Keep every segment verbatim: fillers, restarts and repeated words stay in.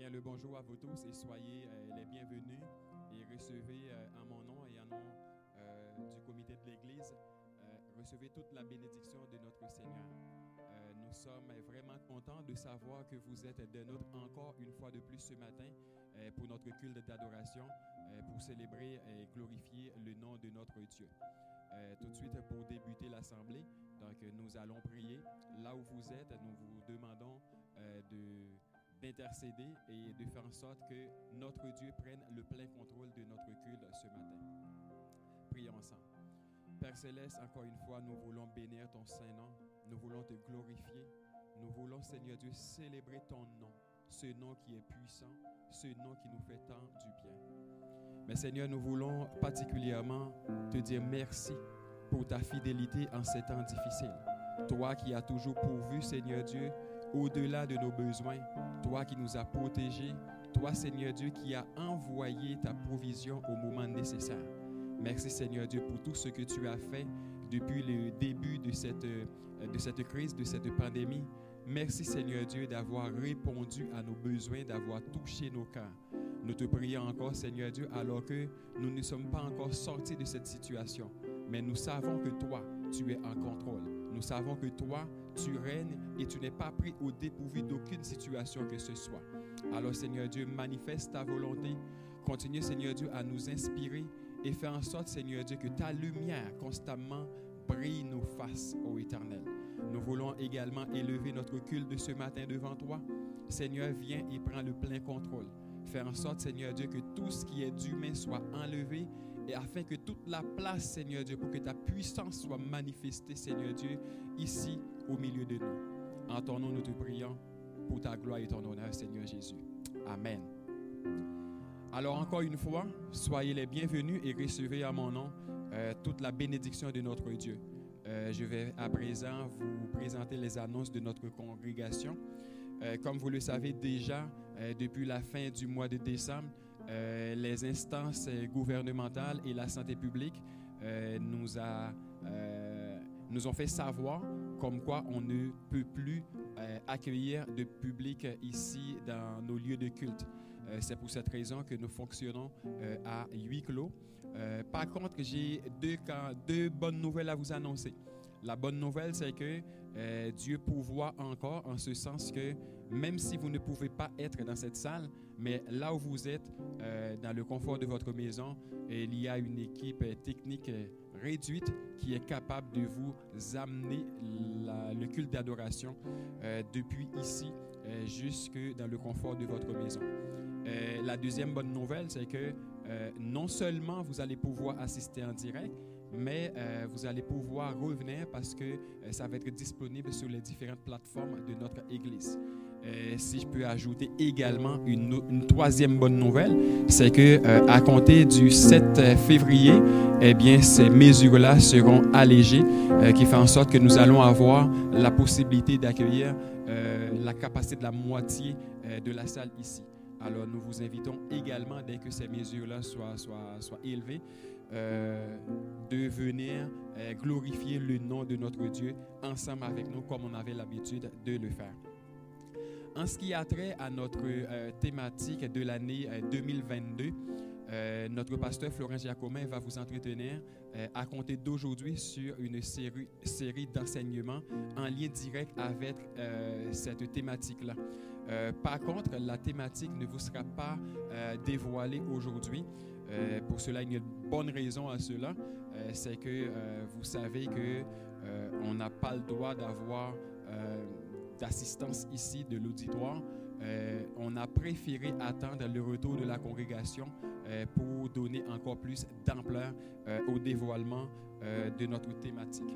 Bien, le bonjour à vous tous et soyez euh, les bienvenus et recevez euh, en mon nom et en nom euh, du comité de l'Église, euh, recevez toute la bénédiction de notre Seigneur. Euh, nous sommes vraiment contents de savoir que vous êtes des nôtres encore une fois de plus ce matin euh, pour notre culte d'adoration, euh, pour célébrer et glorifier le nom de notre Dieu. Euh, tout de suite pour débuter l'assemblée, donc nous allons prier. Là où vous êtes, nous vous demandons euh, de d'intercéder et de faire en sorte que notre Dieu prenne le plein contrôle de notre culte ce matin. Prions ensemble. Père Céleste, encore une fois, nous voulons bénir ton Saint-Nom. Nous voulons te glorifier. Nous voulons, Seigneur Dieu, célébrer ton nom. Ce nom qui est puissant, ce nom qui nous fait tant du bien. Mais Seigneur, nous voulons particulièrement te dire merci pour ta fidélité en ces temps difficiles. Toi qui as toujours pourvu, Seigneur Dieu, au-delà de nos besoins, toi qui nous as protégés, toi, Seigneur Dieu, qui as envoyé ta provision au moment nécessaire. Merci, Seigneur Dieu, pour tout ce que tu as fait depuis le début de cette, de cette crise, de cette pandémie. Merci, Seigneur Dieu, d'avoir répondu à nos besoins, d'avoir touché nos cœurs. Nous te prions encore, Seigneur Dieu, alors que nous ne sommes pas encore sortis de cette situation. Mais nous savons que toi, tu es en contrôle. Nous savons que toi, tu règnes et tu n'es pas pris au dépourvu d'aucune situation que ce soit. Alors, Seigneur Dieu, manifeste ta volonté. Continue, Seigneur Dieu, à nous inspirer et fais en sorte, Seigneur Dieu, que ta lumière constamment brille nos faces, ô Éternel. Nous voulons également élever notre culte de ce matin devant toi. Seigneur, viens et prends le plein contrôle. Fais en sorte, Seigneur Dieu, que tout ce qui est d'humain soit enlevé et afin que toute la place, Seigneur Dieu, pour que ta puissance soit manifestée, Seigneur Dieu, ici au milieu de nous. En ton nom, nous te prions pour ta gloire et ton honneur, Seigneur Jésus. Amen. Alors encore une fois, soyez les bienvenus et recevez à mon nom euh, toute la bénédiction de notre Dieu. Euh, je vais à présent vous présenter les annonces de notre congrégation. Euh, comme vous le savez déjà, euh, depuis la fin du mois de décembre, euh, les instances gouvernementales et la santé publique euh, nous, a, euh, nous ont fait savoir comme quoi on ne peut plus euh, accueillir de public ici dans nos lieux de culte. Euh, c'est pour cette raison que nous fonctionnons euh, à huis clos. Euh, par contre, j'ai deux, deux bonnes nouvelles à vous annoncer. La bonne nouvelle, c'est que euh, Dieu pourvoit encore en ce sens que même si vous ne pouvez pas être dans cette salle, mais là où vous êtes, euh, dans le confort de votre maison, il y a une équipe technique réduite qui est capable de vous amener la, le culte d'adoration euh, depuis ici euh, jusque dans le confort de votre maison. Euh, la deuxième bonne nouvelle, c'est que euh, non seulement vous allez pouvoir assister en direct, mais euh, vous allez pouvoir revenir parce que euh, ça va être disponible sur les différentes plateformes de notre Église. Euh, si je peux ajouter également une, une troisième bonne nouvelle, c'est que euh, à compter du sept février, eh bien, ces mesures-là seront allégées, euh, qui fait en sorte que nous allons avoir la possibilité d'accueillir euh, la capacité de la moitié euh, de la salle ici. Alors, nous vous invitons également, dès que ces mesures-là soient, soient, soient élevées, euh, de venir euh, glorifier le nom de notre Dieu ensemble avec nous, comme on avait l'habitude de le faire. En ce qui a trait à notre euh, thématique de l'année euh, deux mille vingt-deux, euh, notre pasteur Florent Giacomin va vous entretenir euh, à compter d'aujourd'hui sur une série, série d'enseignements en lien direct avec euh, cette thématique-là. Euh, par contre, la thématique ne vous sera pas euh, dévoilée aujourd'hui. Euh, pour cela, il y a une bonne raison à cela. Euh, c'est que euh, vous savez qu'on euh, n'a pas le droit d'avoir euh, d'assistance ici de l'auditoire. Euh, on a préféré attendre le retour de la congrégation euh, pour donner encore plus d'ampleur euh, au dévoilement euh, de notre thématique.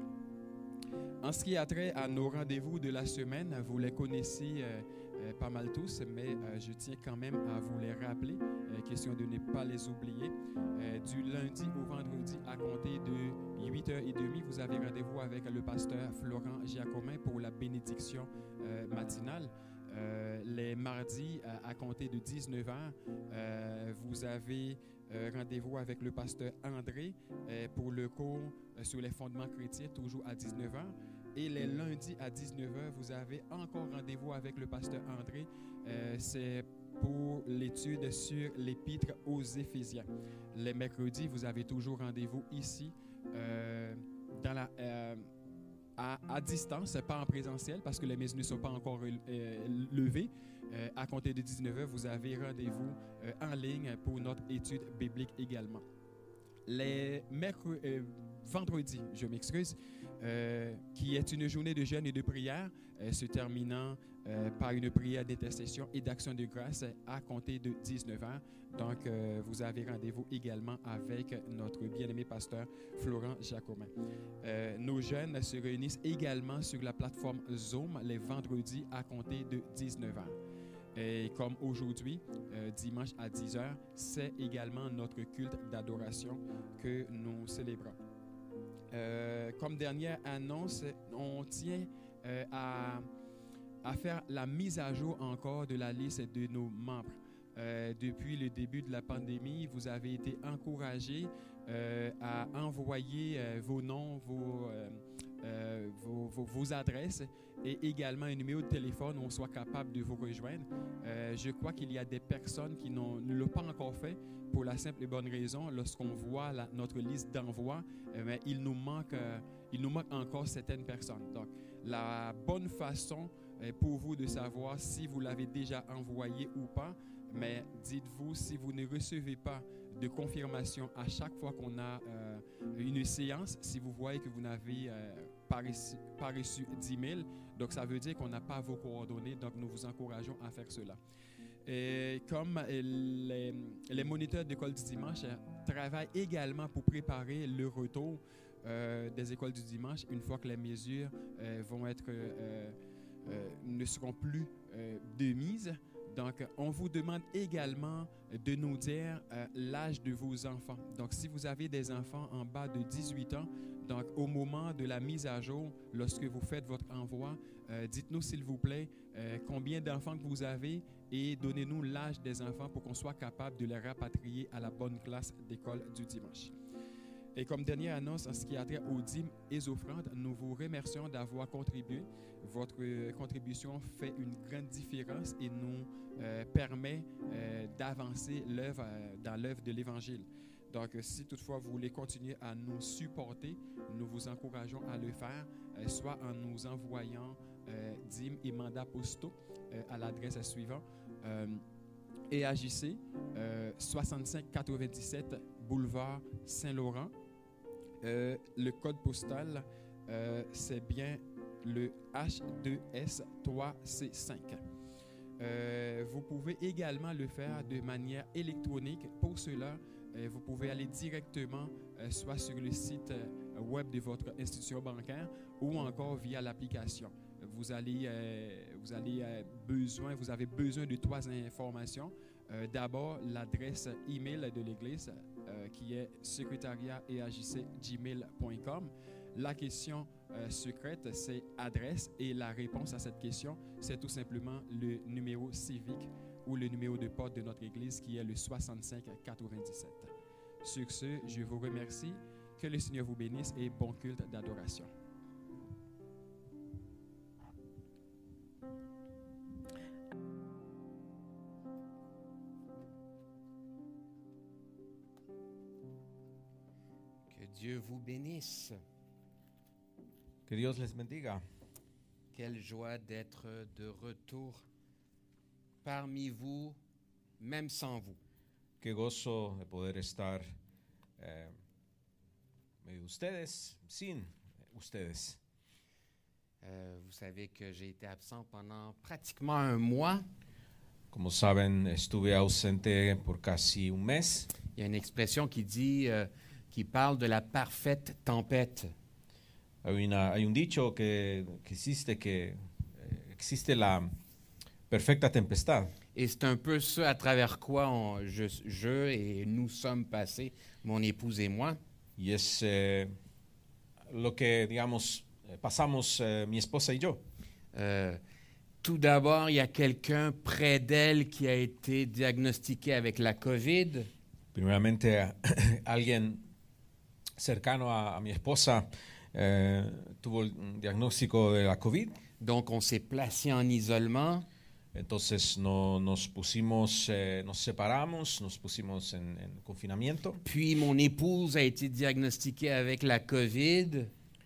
En ce qui a trait à nos rendez-vous de la semaine, vous les connaissez euh, euh, pas mal tous, mais euh, je tiens quand même à vous les rappeler, euh, question de ne pas les oublier. Euh, du lundi au vendredi à compter de huit heures trente, vous avez rendez-vous avec le pasteur Florent Giacomin pour la bénédiction euh, matinale. Euh, les mardis à, à compter de dix-neuf heures, euh, vous avez euh, rendez-vous avec le pasteur André euh, pour le cours euh, sur les fondements chrétiens, toujours à dix-neuf heures. Et les lundis à dix-neuf heures, vous avez encore rendez-vous avec le pasteur André. Euh, c'est pour l'étude sur l'épître aux Éphésiens. Les mercredis, vous avez toujours rendez-vous ici, euh, dans la, euh, à, à distance, pas en présentiel, parce que les messes ne sont pas encore euh, levées. Euh, à compter de dix-neuf heures, vous avez rendez-vous euh, en ligne pour notre étude biblique également. Les mercredis, euh, vendredi, je m'excuse, euh, qui est une journée de jeûne et de prière, euh, se terminant euh, par une prière d'intercession et d'action de grâce à compter de dix-neuf heures. Donc, euh, vous avez rendez-vous également avec notre bien-aimé pasteur Florent Jacobin. Euh, nos jeunes se réunissent également sur la plateforme Zoom les vendredis à compter de dix-neuf heures. Et comme aujourd'hui, euh, dimanche à dix heures, c'est également notre culte d'adoration que nous célébrons. Euh, comme dernière annonce, on tient euh, à, à faire la mise à jour encore de la liste de nos membres. Euh, depuis le début de la pandémie, vous avez été encouragés euh, à envoyer euh, vos noms, vos, euh, euh, vos, vos, vos adresses et également un numéro de téléphone où on soit capable de vous rejoindre. Euh, je crois qu'il y a des personnes qui n'ont, ne l'ont pas encore fait pour la simple et bonne raison, lorsqu'on voit la, notre liste d'envoi, euh, mais il nous manque, euh, il nous manque encore certaines personnes. Donc, la bonne façon euh, pour vous de savoir si vous l'avez déjà envoyé ou pas, mais dites-vous, si vous ne recevez pas de confirmation à chaque fois qu'on a euh, une séance, si vous voyez que vous n'avez euh, pas reçu, pas reçu d'email, donc ça veut dire qu'on n'a pas vos coordonnées, donc nous vous encourageons à faire cela. Et comme les, les moniteurs d'école du dimanche travaillent également pour préparer le retour euh, des écoles du dimanche, une fois que les mesures euh, vont être, euh, euh, ne seront plus euh, de mise. Donc, on vous demande également de nous dire euh, l'âge de vos enfants. Donc, si vous avez des enfants en bas de dix-huit ans, donc au moment de la mise à jour, lorsque vous faites votre envoi, euh, dites-nous s'il vous plaît euh, combien d'enfants que vous avez et donnez-nous l'âge des enfants pour qu'on soit capable de les rapatrier à la bonne classe d'école du dimanche. Et comme dernière annonce, en ce qui a trait aux dîmes et aux offrandes, nous vous remercions d'avoir contribué. Votre euh, contribution fait une grande différence et nous euh, permet euh, d'avancer l'œuvre, euh, dans l'œuvre de l'Évangile. Donc, si toutefois vous voulez continuer à nous supporter, nous vous encourageons à le faire, euh, soit en nous envoyant euh, dîmes et mandats postaux euh, à l'adresse suivante. Euh, E A J C, euh, soixante-cinq quatre-vingt-dix-sept Boulevard Saint-Laurent. Euh, le code postal, euh, c'est bien le H deux S trois C cinq. Euh, vous pouvez également le faire de manière électronique. Pour cela, euh, vous pouvez aller directement euh, soit sur le site euh, web de votre institution bancaire ou encore via l'application. Vous allez, euh, vous allez euh, besoin, vous avez besoin de trois informations. Euh, d'abord, l'adresse email de l'Église euh, qui est secrétariat e a j c arobase gmail point com. La question euh, secrète, c'est adresse et la réponse à cette question, c'est tout simplement le numéro civique ou le numéro de porte de notre Église qui est le soixante-cinq quatre-vingt-dix-sept. Sur ce, je vous remercie. Que le Seigneur vous bénisse et bon culte d'adoration. Dieu vous bénisse. Que Dios les bendiga. Quelle joie d'être de retour parmi vous, même sans vous. Qué gozo de poder estar eh, medio de ustedes, sin ustedes. Euh, vous savez que j'ai été absent pendant pratiquement un mois. Como saben, estuve ausente por casi un mes. Il y a une expression qui dit, euh, qui parle de la parfaite tempête. Hay, una, hay un dicho que, que existe que eh, existe la perfecta tempestad. Et c'est un peu ça à travers quoi on, je, je et nous sommes passés, mon épouse et moi. Y es eh, lo que, digamos, pasamos eh, mi esposa y yo. Euh, tout d'abord, il y a quelqu'un près d'elle qui a été diagnostiqué avec la COVID. Primeramente, alguien cercano a, a mi esposa eh, tuvo un diagnóstico de la COVID. Donc, on s'est placé en isolement. Entonces no, nos pusimos, eh, nos separamos, nos pusimos en, en confinamiento. Puis mon épouse a été diagnostiquée avec la COVID.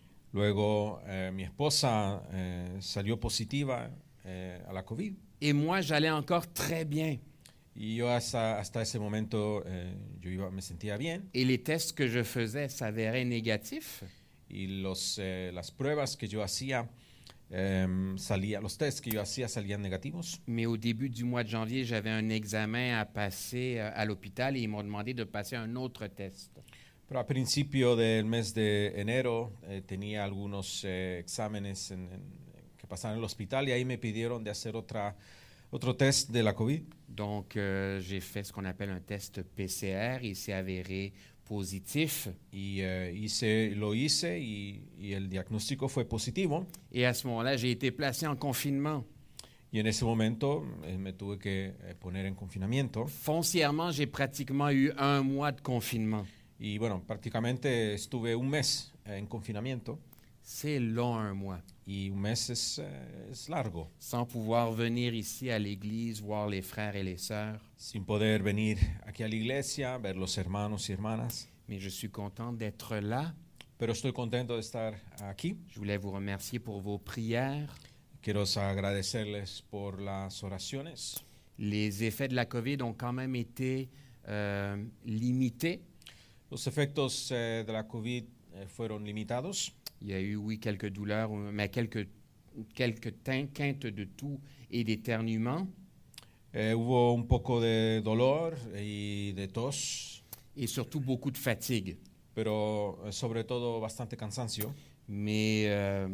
Luego eh, mi esposa eh, salió positiva eh, a la COVID. Et moi, j'allais encore très bien. Y yo hasta, hasta ese momento eh, yo iba, me sentía bien. Et les tests que je faisais s'avéraient négatifs. Y los, eh, las pruebas que yo hacía, eh, salía, los tests que yo hacía salían negativos. Mais au début du mois de janvier, j'avais un examen à passer euh, à l'hôpital et ils m'ont demandé de passer un autre test. Pero a principio del mes de enero eh, tenía algunos eh, exámenes en, en, que pasaban en el hospital y ahí me pidieron de hacer otra, otro test de la COVID. Donc, euh, j'ai fait ce qu'on appelle un test P C R. Il s'est avéré positif. Y eh, hice, lo hice y, y el diagnóstico fue positivo. Et à ce moment-là, j'ai été placé en confinement. Y en ese momento eh, me tuve que eh, poner en confinamiento. Foncièrement, j'ai pratiquement eu un mois de confinement. Y bueno, prácticamente estuve un mes eh, en confinamiento. C'est long, un mois. Y un mes es, eh, es largo. Sans pouvoir venir ici à l'église, voir les frères et les sœurs. Sin poder venir aquí a la iglesia, ver los hermanos y hermanas. Mais je suis content d'être là. Pero estoy contento de estar aquí. Je voulais vous remercier pour vos prières. Quiero agradecerles por las oraciones. Les effets de la COVID ont quand même été euh, limités. Los efectos eh, de la COVID eh, fueron limitados. Il y a eu, oui, quelques douleurs, mais quelques, quelques quintes de toux et d'éternuement. Eh, hubo un poco de dolor y de tos. Et surtout beaucoup de fatigue. Pero eh, sobre todo bastante cansancio. Mais euh,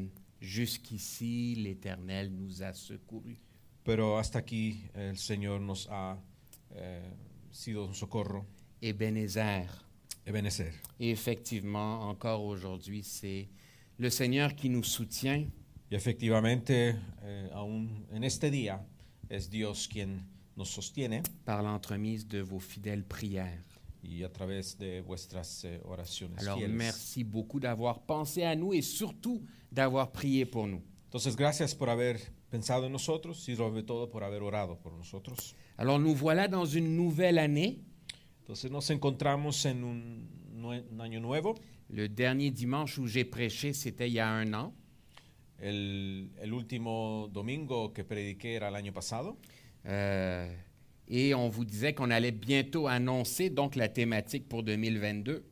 jusqu'ici, l'Éternel nous a secourus. Pero hasta aquí el Señor nos ha eh, sido un socorro. Ebenezer. Ebenezer. Et effectivement, encore aujourd'hui, c'est le Seigneur qui nous soutient. Y efectivamente, eh, aún en este día, es Dios quien nos sostiene. Par l'entremise de vos fidèles prières. Y a través de vuestras eh, oraciones Alors, fieles. merci beaucoup d'avoir pensé à nous et surtout d'avoir prié pour nous. Entonces, gracias por haber pensado en nosotros y sobre todo por haber orado por nosotros. Alors, nous voilà dans une nouvelle année. Entonces, nos encontramos en un, nue- un año nuevo. Le dernier dimanche où j'ai prêché, c'était il y a un an. El, el último domingo que prediqué era el año pasado. Euh, et on vous disait qu'on allait bientôt annoncer donc la thématique pour deux mille vingt-deux.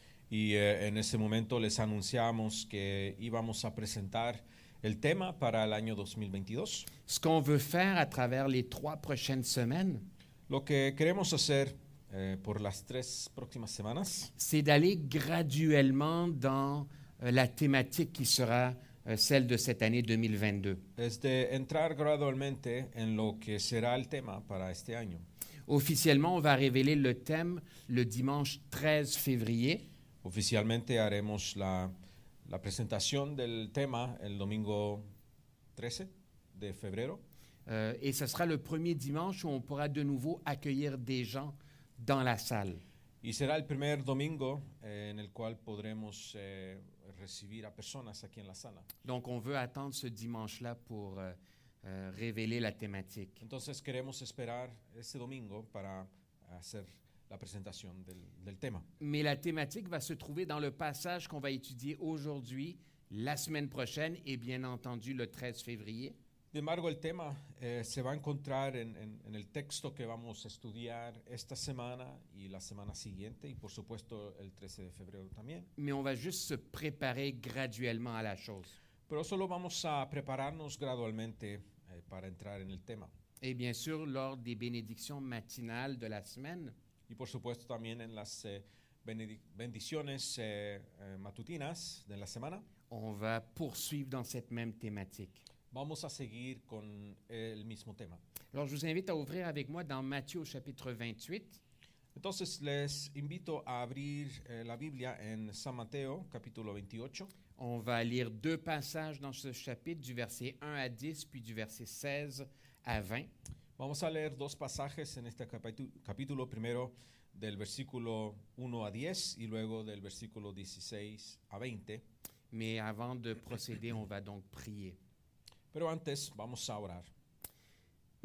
Y eh, en ese momento les anunciamos que íbamos a presentar el tema para el año dos mil veintidós. Ce qu'on veut faire à travers les trois prochaines semaines, Lo que queremos hacer eh, por las tres próximas semanas c'est d'aller graduellement dans euh, la thématique qui sera euh, celle de cette année deux mille vingt-deux. es de entrar gradualmente en lo que será el tema para este año. Officiellement, on va révéler le thème le dimanche treize février. Oficialmente haremos la, la presentación del tema el domingo trece de febrero. Euh, et ce sera le premier dimanche où on pourra de nouveau accueillir des gens dans la salle. Y será el primer domingo eh, en el cual podremos eh, recibir a personas aquí en la sala. Donc, on veut attendre ce dimanche-là pour euh, euh, révéler la thématique. Entonces queremos esperar ese domingo para hacer la presentación del, del tema. Mais la thématique va se trouver dans le passage qu'on va étudier aujourd'hui, la semaine prochaine et bien entendu le treize février. Sin embargo, el tema eh, se va a encontrar en, en, en el texto que vamos a estudiar esta semana y la semana siguiente, y por supuesto el trece de febrero también. Mais on va juste se préparer graduellement à la chose. Pero solo vamos a prepararnos gradualmente eh, para entrar en el tema. Et bien sûr, lors des bénédictions matinales de la semaine, Y por supuesto también en las eh, benedic- bendiciones eh, eh, matutinas de la semana. on va poursuivre dans cette même thématique. Vamos a seguir con el mismo tema. Alors, je vous invite à ouvrir avec moi dans Matthieu au chapitre vingt-huit. Entonces les invito a abrir eh, la Biblia en San Mateo, capítulo veintiocho. On va lire deux passages dans ce chapitre, du verset un à dix, puis du verset seize à vingt. Vamos a leer dos pasajes en este capitu- capítulo, primero del versículo uno a diez y luego del versículo dieciséis a veinte. Mais avant de procéder, on va donc prier. Pero antes vamos a orar.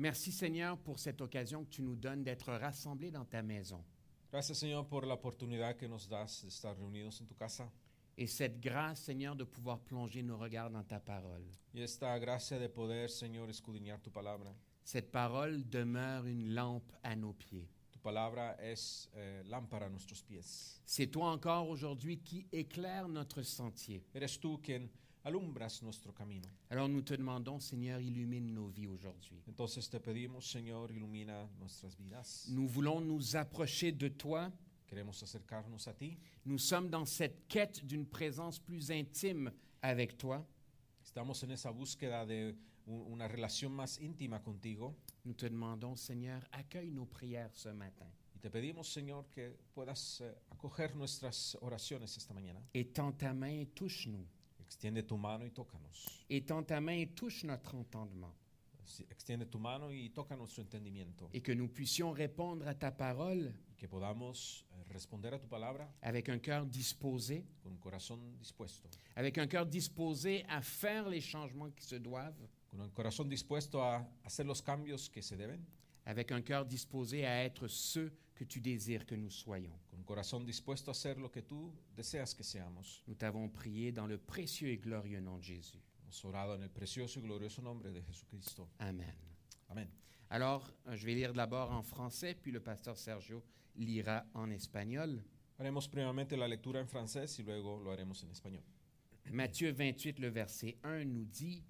Merci Seigneur pour cette occasion que tu nous donnes d'être rassemblés dans ta maison. Gracias, Señor, por la oportunidad que nos das de estar reunidos en tu casa Et cette grâce, Seigneur, de pouvoir plonger nos regards dans ta parole. y esta gracia de poder, Señor, escudriñar tu palabra. Cette parole demeure une lampe à nos pieds. Tu palabra es eh, lámpara a nuestros pies. C'est toi encore aujourd'hui qui éclaire notre sentier. Eres tú quien alumbras nuestro camino. Alors nous te demandons, Seigneur, illumine nos vies aujourd'hui. Entonces te pedimos, Señor, ilumina nuestras vidas. Nous voulons nous approcher de toi. Queremos acercarnos a ti. Nous sommes dans cette quête d'une présence plus intime avec toi. Estamos en esa búsqueda de un- una relación más íntima contigo. Nous te demandons, Seigneur, accueille nos prières ce matin. Y te pedimos, Señor, que puedas eh, acoger nuestras oraciones esta mañana. Étends ta main et touche-nous. Extiende tu mano y tócanos. Étends ta main et touche notre entendement. Sí, extiende tu mano y toca nuestro entendimiento. Et que nous puissions répondre à ta parole Y que podamos eh, responder a tu palabra avec un cœur disposé, con un corazón dispuesto. avec un cœur disposé à faire les changements qui se doivent, Con el corazón dispuesto a hacer los cambios que se deben. avec un cœur disposé à être ceux que tu désires que nous soyons. Con un corazón dispuesto a hacer lo que tú deseas que seamos. Nous t'avons prié dans le précieux et glorieux nom de Jésus. Hemos orado en el precioso y glorioso nombre de Jesucristo. Amen. Amén. Alors, euh, je vais lire d'abord en français, puis le pasteur Sergio lira en espagnol. Haremos primeramente la lectura en francés y luego lo haremos en español. Matthieu vingt-huit, le verset un nous dit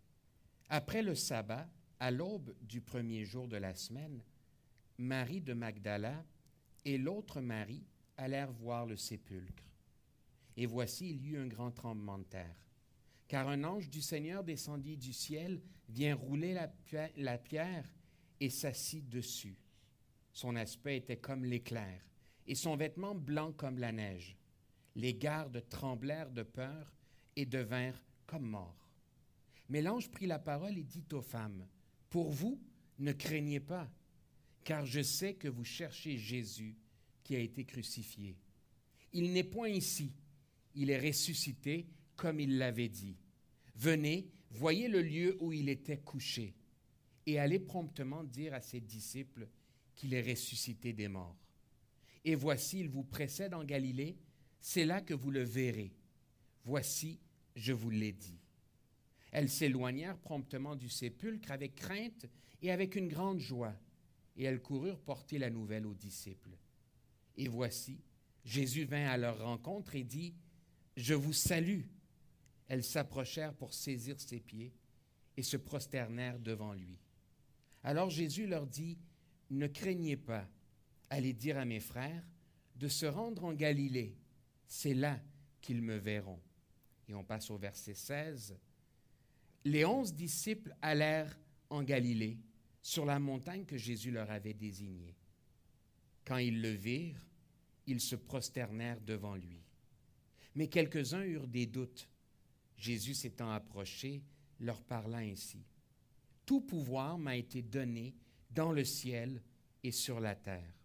« Après le sabbat, à l'aube du premier jour de la semaine, Marie de Magdala et l'autre Marie allèrent voir le sépulcre. Et voici, il y eut un grand tremblement de terre, car un ange du Seigneur descendit du ciel, vient rouler la, pi- la pierre et s'assit dessus. Son aspect était comme l'éclair, et son vêtement blanc comme la neige. Les gardes tremblèrent de peur et devinrent comme morts. Mais l'ange prit la parole et dit aux femmes, « Pour vous, ne craignez pas, car je sais que vous cherchez Jésus qui a été crucifié. Il n'est point ici, il est ressuscité comme il l'avait dit. Venez, voyez le lieu où il était couché, et allez promptement dire à ses disciples qu'il est ressuscité des morts. Et voici, il vous précède en Galilée, c'est là que vous le verrez. Voici, je vous l'ai dit. » Elles s'éloignèrent promptement du sépulcre avec crainte et avec une grande joie, et elles coururent porter la nouvelle aux disciples. Et voici, Jésus vint à leur rencontre et dit, « Je vous salue. » Elles s'approchèrent pour saisir ses pieds et se prosternèrent devant lui. Alors Jésus leur dit, « Ne craignez pas, allez dire à mes frères de se rendre en Galilée, c'est là qu'ils me verront. » Et on passe au verset seize. Les onze disciples allèrent en Galilée, sur la montagne que Jésus leur avait désignée. Quand ils le virent, ils se prosternèrent devant lui. Mais quelques-uns eurent des doutes. Jésus s'étant approché, leur parla ainsi. « Tout pouvoir m'a été donné dans le ciel et sur la terre.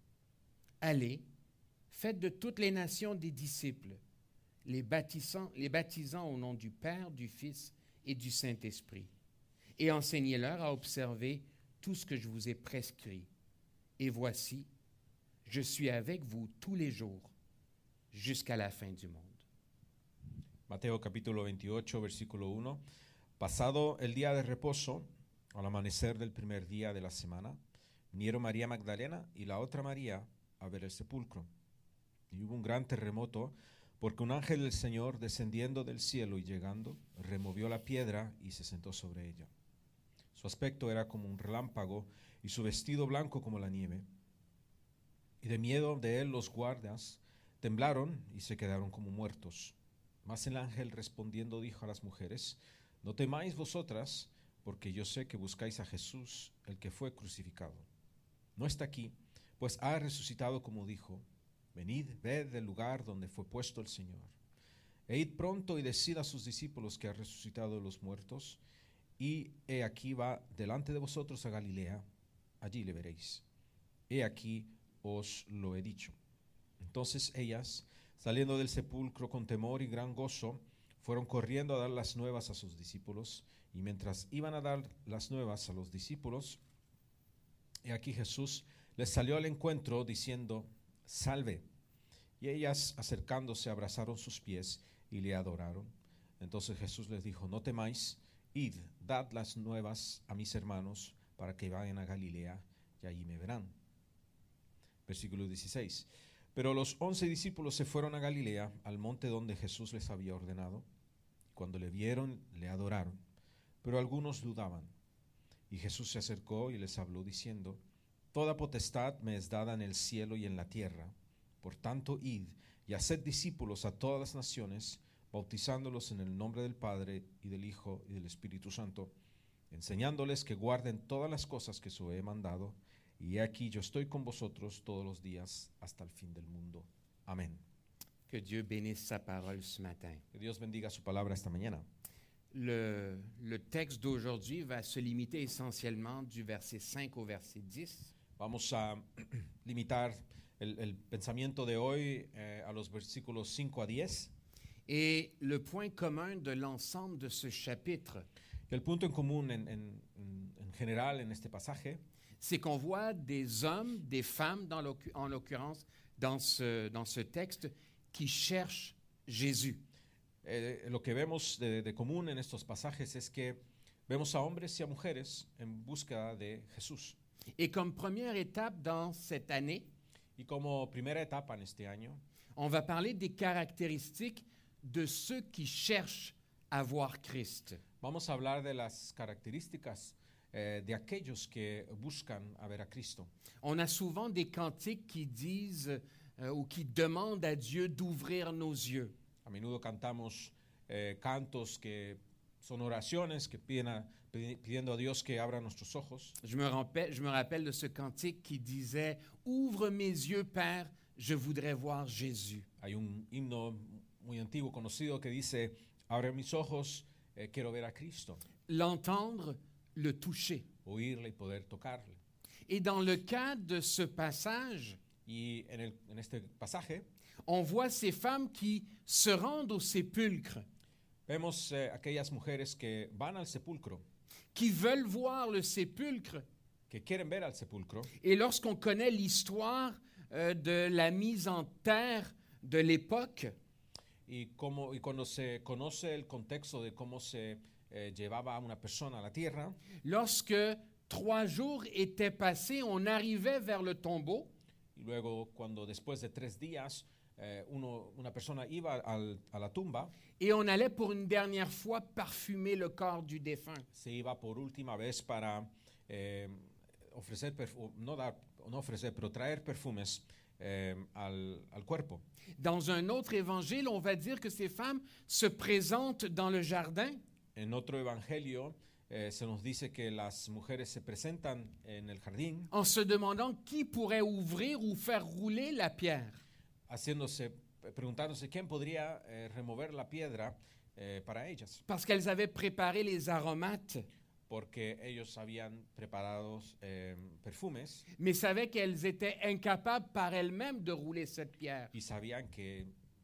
Allez, faites de toutes les nations des disciples, les baptisant, les baptisant au nom du Père, du Fils et du Saint-Esprit, et enseignez-leur à observer tout ce que je vous ai prescrit. Et voici, je suis avec vous tous les jours, jusqu'à la fin du monde. » Mateo capítulo veintiocho, versículo uno. Pasado el día de reposo, al amanecer del primer día de la semana, vinieron María Magdalena y la otra María a ver el sepulcro. Y hubo un gran terremoto, porque un ángel del Señor, descendiendo del cielo y llegando, removió la piedra y se sentó sobre ella. Su aspecto era como un relámpago y su vestido blanco como la nieve. Y de miedo de él los guardas temblaron y se quedaron como muertos. Mas el ángel respondiendo dijo a las mujeres, no temáis vosotras, porque yo sé que buscáis a Jesús, el que fue crucificado. No está aquí, pues ha resucitado como dijo. Venid, ved del lugar donde fue puesto el Señor. E id pronto y decid a sus discípulos que ha resucitado de los muertos, y he aquí va delante de vosotros a Galilea, allí le veréis. He aquí os lo he dicho. Entonces ellas, saliendo del sepulcro con temor y gran gozo, fueron corriendo a dar las nuevas a sus discípulos, y mientras iban a dar las nuevas a los discípulos, Y aquí Jesús les salió al encuentro diciendo, salve. Y ellas, acercándose, abrazaron sus pies y le adoraron. Entonces Jesús les dijo, no temáis, id, dad las nuevas a mis hermanos para que vayan a Galilea y allí me verán. Versículo dieciséis. Pero los once discípulos se fueron a Galilea, al monte donde Jesús les había ordenado. Cuando le vieron, le adoraron, pero algunos dudaban. Y Jesús se acercó y les habló diciendo, toda potestad me es dada en el cielo y en la tierra. Por tanto, id y haced discípulos a todas las naciones, bautizándolos en el nombre del Padre y del Hijo y del Espíritu Santo, enseñándoles que guarden todas las cosas que os he mandado, y he aquí yo estoy con vosotros todos los días hasta el fin del mundo. Amén. Que Dieu bénisse sa parole ce matin. Que Dios bendiga su palabra esta mañana. Le, le texte d'aujourd'hui va se limiter essentiellement du verset cinq au verset dix. Vamos a limitar el, el pensamiento de hoy eh, a los versículos cinco a diez. Et le point commun de l'ensemble de ce chapitre, El punto en común en, en, en, en general en este pasaje c'est qu'on voit des hommes, des femmes, dans l'occu- en l'occurrence, dans ce, dans ce texte, qui cherchent Jésus. Eh, lo que vemos de, de común en estos pasajes es que vemos a hombres y a mujeres en búsqueda de Jesús. Et comme première étape dans cette année, Y como primera etapa en este año, on va parler des caractéristiques de ceux qui cherchent à voir Christ. vamos a hablar de las características eh, de aquellos que buscan a ver a Cristo. On a souvent des cantiques qui disent euh, ou qui demandent à Dieu d'ouvrir nos yeux. A menudo cantamos eh, cantos que son oraciones que piden a- pidi- pidiendo a Dios que abra nuestros ojos. Je me rappelle, je me rappelle de ce cantique qui disait « Ouvre mes yeux, Père, je voudrais voir Jésus Hay un himno muy antiguo conocido que dice, abre mis ojos, eh, quiero ver a Cristo, ». L'entendre, le toucher. oírle y poder tocarle. Et dans le cadre de ce passage, Y en, el, en este pasaje on voit ces femmes qui se rendent au sépulcre, vemos eh, aquellas mujeres que van al sepulcro, qui veulent voir le sépulcre. que quieren ver al sepulcro. Et lorsqu'on connaît l'histoire euh, de la mise en terre de l'époque, Y, como, y cuando se conoce el contexto de cómo se eh, llevaba a una persona a la tierra, lorsque trois jours étaient passés, on arrivait vers le tombeau y luego cuando después de tres días eh, uno, una persona iba al- a la tumba, et on allait pour une dernière fois parfumer le corps du défunt. se iba por última vez para eh, ofrecer, perfu- no, dar, no ofrecer, pero traer perfumes eh, al, al cuerpo. Dans un autre évangile, on va dire que ces femmes se présentent dans le jardin En otro evangelio eh, se nos dice que las mujeres se presentan en el jardín en se demandant qui pourrait ouvrir ou faire rouler la pierre. haciéndose, preguntándose quién podría eh, remover la piedra eh, para ellas, Parce qu'elles avaient préparé les aromates, porque ellos habían preparado eh, perfumes mais savaient qu'elles étaient incapables par elles-mêmes de rouler cette pierre. y sabían que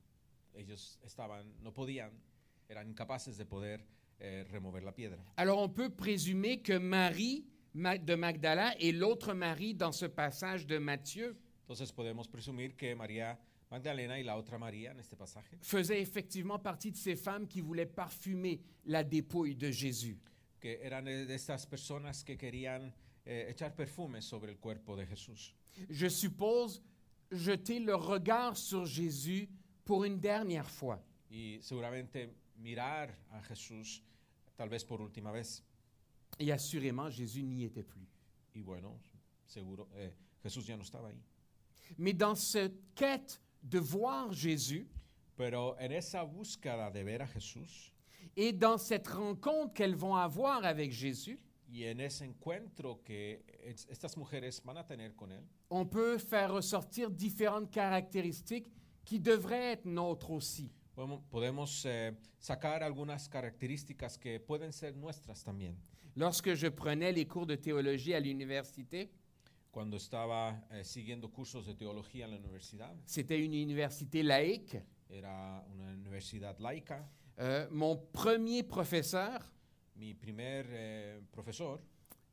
ellos estaban, no podían, eran incapaces de poder eh, remover la piedra. Alors on peut présumer que Marie Ma- de Magdala et l'autre Marie dans ce passage de Matthieu Entonces podemos presumir que María Magdalena y la otra María en este pasaje, faisaient effectivement partie de ces femmes qui voulaient parfumer la dépouille de Jésus. que eran de estas personas que querían eh, echar perfumes sobre el cuerpo de Jesús. Je suppose jeter le regard sur Jésus pour une dernière fois. Y seguramente mirar a Jesús tal vez por última vez. Et assurément, Jésus n'y était plus. Y bueno, seguro, eh, Jesús ya no estaba ahí. Mais dans cette quête de voir Jésus Pero en esa búsqueda de ver a Jesús et dans cette rencontre qu'elles vont avoir avec Jésus, y en ese encuentro que es- estas mujeres van a tener con Él, on peut faire ressortir différentes caractéristiques qui devraient être nôtres aussi. podemos, podemos eh, sacar algunas características que pueden ser nuestras también. Lorsque je prenais les cours de théologie à l'université, Cuando estaba eh, siguiendo cursos de teología en la universidad, c'était une université laïque. era una universidad laica, Euh, mon premier professeur, mi primer eh, profesor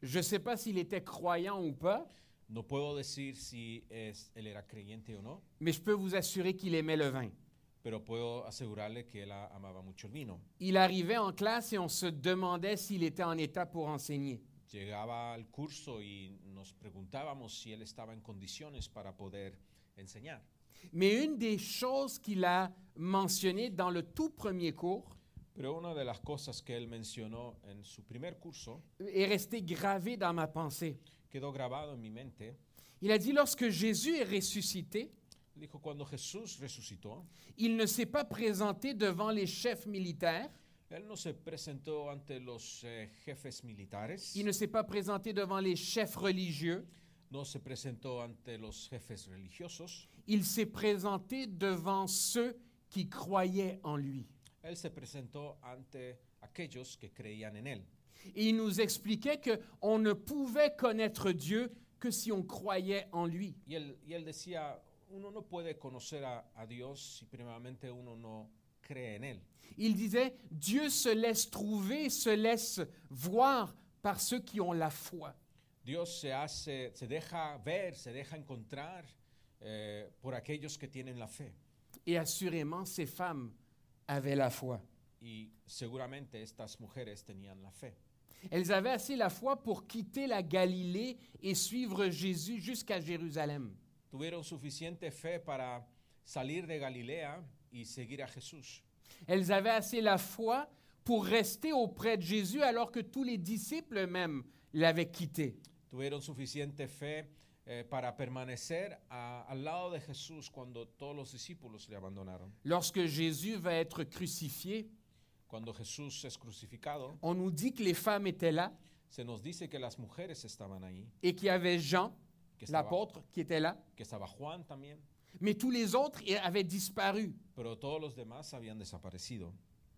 Je ne sais pas s'il était croyant ou pas, No puedo decir si es, él era creyente o no, mais je peux vous assurer qu'il aimait le vin. pero puedo asegurarle que él a- amaba mucho el vino. Il arrivait en classe et on se demandait s'il était en état pour enseigner. Llegaba al curso y nos preguntábamos si él estaba en condiciones para poder enseñar. Mais une des choses qu'il a mentionnées dans le tout premier cours Pero una de las cosas que él mencionó en su primer curso est restée gravée dans ma pensée. quedó grabado en mi mente. Il a dit, lorsque Jésus est ressuscité, Dijo, cuando Jesús resucitó, il ne s'est pas présenté devant les chefs militaires, él no se presentó ante los eh, jefes militares, il ne s'est pas présenté devant les chefs religieux, no se presentó ante los jefes religiosos, il s'est présenté devant ceux qui croyaient en lui. él se presentó ante aquellos que creían en él. Et il nous expliquait qu'on ne pouvait connaître Dieu que si on croyait en lui. Y él, y él decía, uno no puede conocer a, a Dios si primeramente uno no cree en él. Il disait, Dieu se laisse trouver, se laisse voir par ceux qui ont la foi. Dios se hace, se deja ver, se deja encontrar eh, por aquellos que tienen la fe. Et assurément, ces femmes avaient la foi. Y seguramente estas mujeres tenían la fe. Elles avaient assez la foi pour quitter la Galilée et suivre Jésus jusqu'à Jérusalem. Tuvieron suficiente fe para salir de Galilea y seguir a Jesús. Elles avaient assez la foi pour rester auprès de Jésus alors que tous les disciples eux-mêmes l'avaient quitté. Tuvieron suficiente fe eh, para permanecer a- al lado de Jesús cuando todos los discípulos le abandonaron. Lorsque Jésus va être crucifié, Cuando Jesús es crucificado, on nous dit que les femmes étaient là se nos dice que las mujeres estaban ahí, et qu'il y avait Jean, que estaba, l'apôtre, qui était là, que estaba Juan también, mais tous les autres avaient disparu. pero todos los demás habían desaparecido.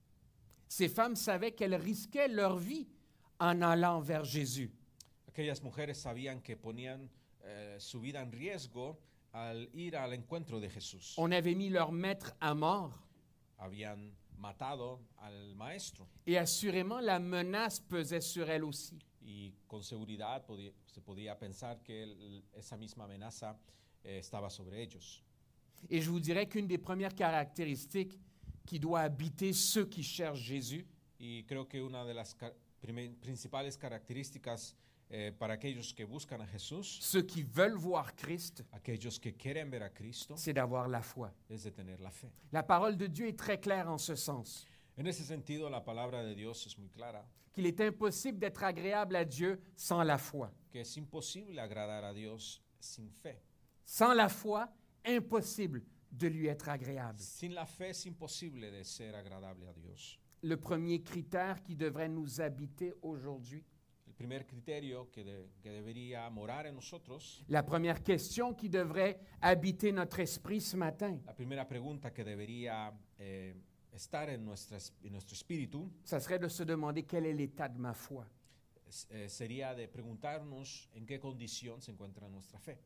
Ces femmes savaient qu'elles risquaient leur vie en allant vers Jésus. Aquellas mujeres sabían que ponían eh, su vida en riesgo al ir al encuentro de Jesús. On avait mis leur maître à mort Habían matado al maestro et assurément la menace pesait sur elles aussi. y con seguridad podía- se podía pensar que el- esa misma amenaza eh, estaba sobre ellos. Et je vous dirais qu'une des premières caractéristiques qui doit habiter ceux qui cherchent Jésus, Y creo que una de las ca- prime- principales características eh, para aquellos que buscan a Jesús, ceux qui veulent voir Christ, aquellos que quieren ver a Cristo, c'est d'avoir la foi. es de tener la fe. La parole de Dieu est très claire en ce sens, En ese sentido, la palabra de Dios es muy clara, qu'il est impossible d'être agréable à Dieu sans la foi. que es imposible agradar a Dios sin fe. Sans la foi, impossible de lui être agréable. Sin la fe es imposible de ser agradable a Dios. Le premier critère qui devrait nous habiter aujourd'hui, El primer criterio que, de- que debería morar en nosotros, la première question qui devrait habiter notre esprit ce matin, la primera pregunta que debería eh, estar en, nuestra es- en nuestro espíritu, ça serait de se demander quel est l'état de ma foi. es- eh, sería de preguntarnos en qué condición se encuentra nuestra fe.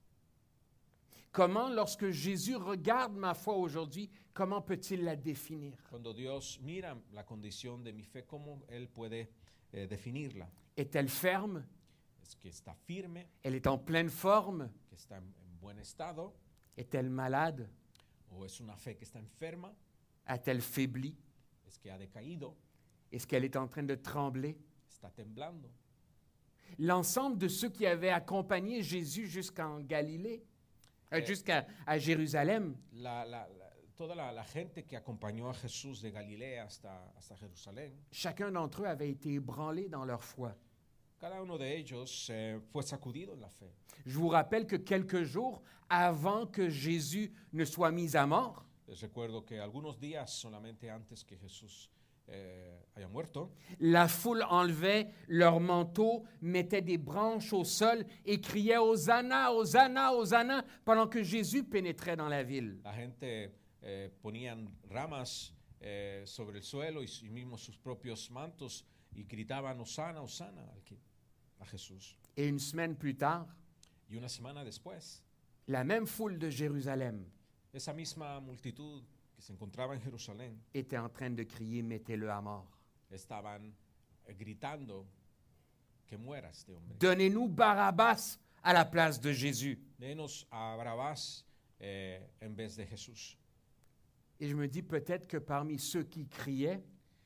Comment, lorsque Jésus regarde ma foi aujourd'hui, comment peut-il la définir? Cuando Dios mira la condición de mi fe, ¿cómo Él puede eh, definirla? Est-elle ferme? ¿Es que está firme, Elle est en pleine forme? que está en, en buen estado, Est-elle malade? o es una fe que está enferma, A-t-elle faibli? es que ha decaído, Est-ce qu'elle est en train de trembler? está temblando? L'ensemble de ceux qui avaient accompagné Jésus jusqu'en Galilée, euh, Eh. jusqu'à à Jérusalem, La, la- la- toda la, la gente que acompañó a Jesús de Galilea hasta, hasta Jerusalén, chacun d'entre eux avait été ébranlé dans leur foi. cada uno de ellos eh, fue sacudido en la fe. Je vous rappelle que quelques jours avant que Jésus ne soit mis à mort, Les recuerdo que algunos días solamente antes que Jesús eh, haya muerto, la foule enlevait leurs manteaux, mettait des branches au sol et criait Hosanna, Hosanna, Hosanna pendant que Jésus pénétrait dans la ville. la gente eh, ponían ramas eh, sobre el suelo y, y mismo sus propios mantos y gritaban Osana, Osana al que- a Jesús. Et une semaine plus tard, Y una semana después, la même foule de Jérusalem esa misma multitud que se encontraba en Jerusalén était en train de crier Mettez-le à mort. estaban eh, gritando que muera este hombre. Donnez-nous Barabbas à la place de Jésus. Denos a Barrabás eh, en vez de Jesús. Et je me dis peut-être que parmi ceux qui criaient,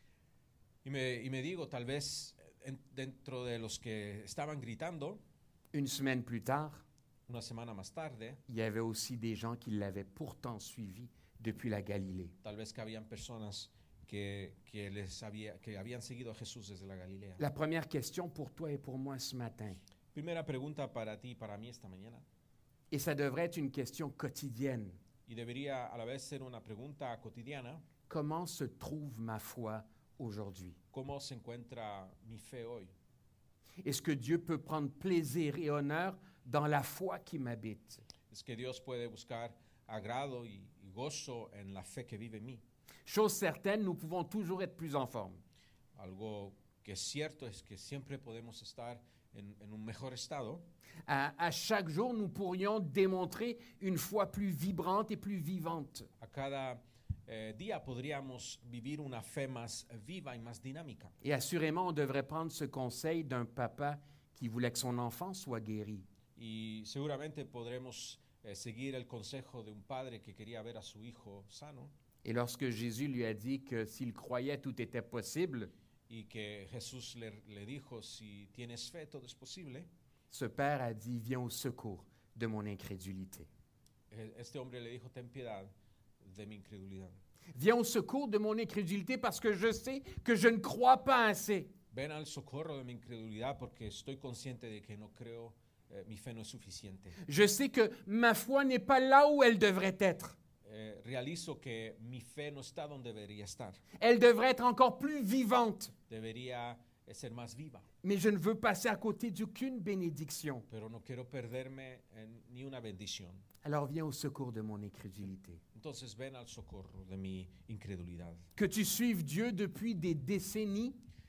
Y me, y me digo, tal vez en- dentro de los que estaban gritando, une semaine plus tard, una semana más tarde, il y avait aussi des gens qui l'avaient pourtant suivi depuis la Galilée. tal vez que habían personas que, que, les había, que habían seguido a Jesús desde la Galilea. La première question pour toi et pour moi ce matin, Primera pregunta para ti y para mí esta mañana, et ça devrait être une question quotidienne. y debería a la vez ser una pregunta cotidiana: Comment se trouve ma foi aujourd'hui? ¿cómo se encuentra mi fe hoy? Est-ce que Dieu peut prendre plaisir et honneur dans la foi qui m'habite? Es que Dios puede buscar agrado y, y gozo en la fe que vive en mí. Chose certaine, nous pouvons toujours être plus en forme. Algo que es cierto es que siempre podemos estar en, en un mejor estado. À, à chaque jour, nous pourrions démontrer une foi plus vibrante et plus vivante. A cada eh, día podríamos vivir una fe más viva y más dinámica. Et assurément, on devrait prendre ce conseil d'un papa qui voulait que son enfant soit guéri. Y seguramente podremos eh, seguir el consejo de un padre que quería ver a su hijo sano, Et lorsque Jésus lui a dit que s'il croyait, tout était possible, y que Jesús le, le dijo: si tienes fe, todo es posible. ce père a dit, viens au secours de mon incrédulité. Eh, Este hombre le dijo: ten piedad de mi incredulidad. Viens au secours de mon incrédulité parce que je sais que je ne crois pas assez. Ven al socorro de mi incredulidad porque estoy consciente de que no creo, eh, mi fe no es suficiente. Je sais que ma foi n'est pas là où elle devrait être. Eh, realizo que mi fe no está donde debería estar. Elle devrait être encore plus vivante. Debería eh, ser más viva, Mais je ne veux passer à côté d'aucune bénédiction. pero no quiero perderme en ni una bendición. Alors viens au secours de mon incrédulité. Entonces ven al socorro de mi incredulidad. Que tu suives Dieu depuis des décennies,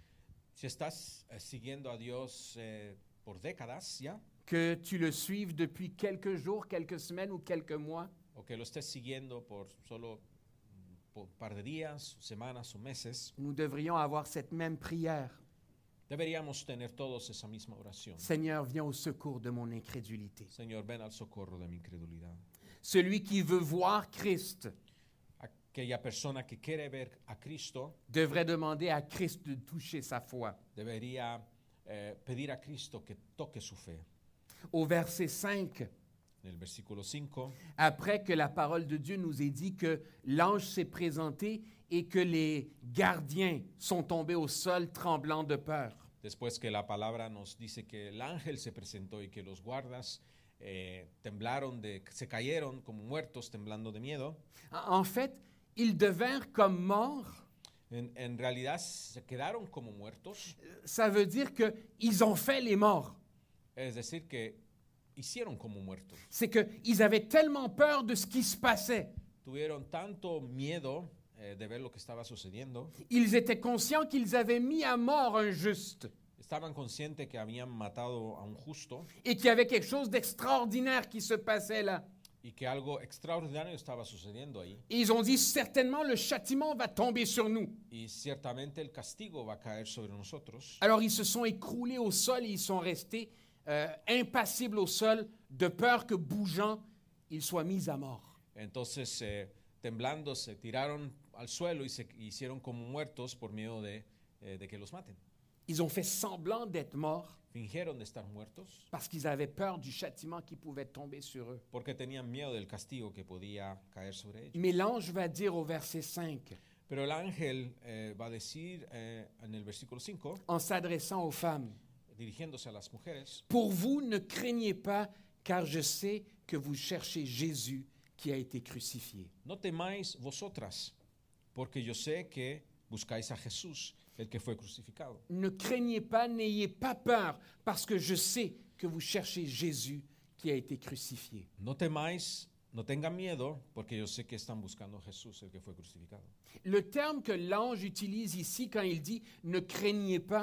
Si estás eh, siguiendo a Dios eh, por décadas ya, que tu le suives depuis quelques jours, quelques semaines ou quelques mois, o que lo estés siguiendo por solo mm, un par de días, semanas o meses, nous devrions avoir cette même prière. deberíamos tener todos esa misma oración. Seigneur, viens au secours de mon incrédulité. Señor, ven al socorro de mi incredulidad. Celui qui veut voir Christ Aquella persona que quiere ver a Cristo devrait demander à Christ de toucher sa foi. debería eh, pedir a Cristo que toque su fe. Au verset cinq, En el versículo cinco, après que la parole de Dieu nous ait dit que l'ange s'est présenté et que les gardiens sont tombés au sol tremblants de peur. después que la palabra nos dice que el ángel se presentó y que los guardas eh, temblaron, de, se cayeron como muertos, temblando de miedo, En fait, ils devinrent comme morts. en, en realidad se quedaron como muertos, Ça veut dire qu'ils ont fait les morts. es decir, que hicieron como muertos. C'est qu'ils avaient tellement peur de ce qui se passait. Tuvieron tanto miedo eh, de ver lo que estaba sucediendo, Ils étaient conscients qu'ils avaient mis à mort un juste estaban conscientes que habían matado a un justo et qu'il y avait quelque chose d'extraordinaire qui se passait là. y que algo extraordinario estaba sucediendo ahí. Et ils ont dit, certainement, le châtiment va tomber sur nous. Y ciertamente el castigo va a caer sobre nosotros. Alors ils se sont écroulés au sol et ils sont restés euh, impassibles au sol de peur que bougeant, ils soient mis à mort. Entonces, eh, temblando, se tiraron al suelo y se hicieron como muertos por miedo de, eh, de que los maten. Ils ont fait semblant d'être morts Fingieron de estar muertos parce qu'ils avaient peur du châtiment qui pouvait tomber sur eux. porque tenían miedo del castigo que podía caer sobre ellos. Mais l'ange va dire au verset cinq, Pero el ángel eh, va a decir eh, en el versículo cinco, en s'adressant aux femmes, dirigiéndose a las mujeres: pour vous, ne craignez pas, car je sais que vous cherchez Jésus qui a été crucifié. no temáis vosotras, porque yo sé que buscáis a Jesús, el que fue crucificado. Ne craignez pas, n'ayez pas peur, parce que je sais que vous cherchez Jésus qui a été crucifié. No temáis, no tengan miedo, porque yo sé que están buscando a Jesús, el que fue crucificado. Le terme que l'ange utilise ici quand il dit « ne craignez pas »,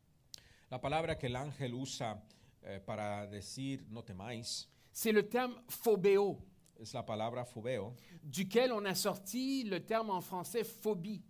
La palabra que el ángel usa eh, para decir no temáis c'est le terme « phobéo es la palabra fobeo, duquel on a sorti le terme en français phobie.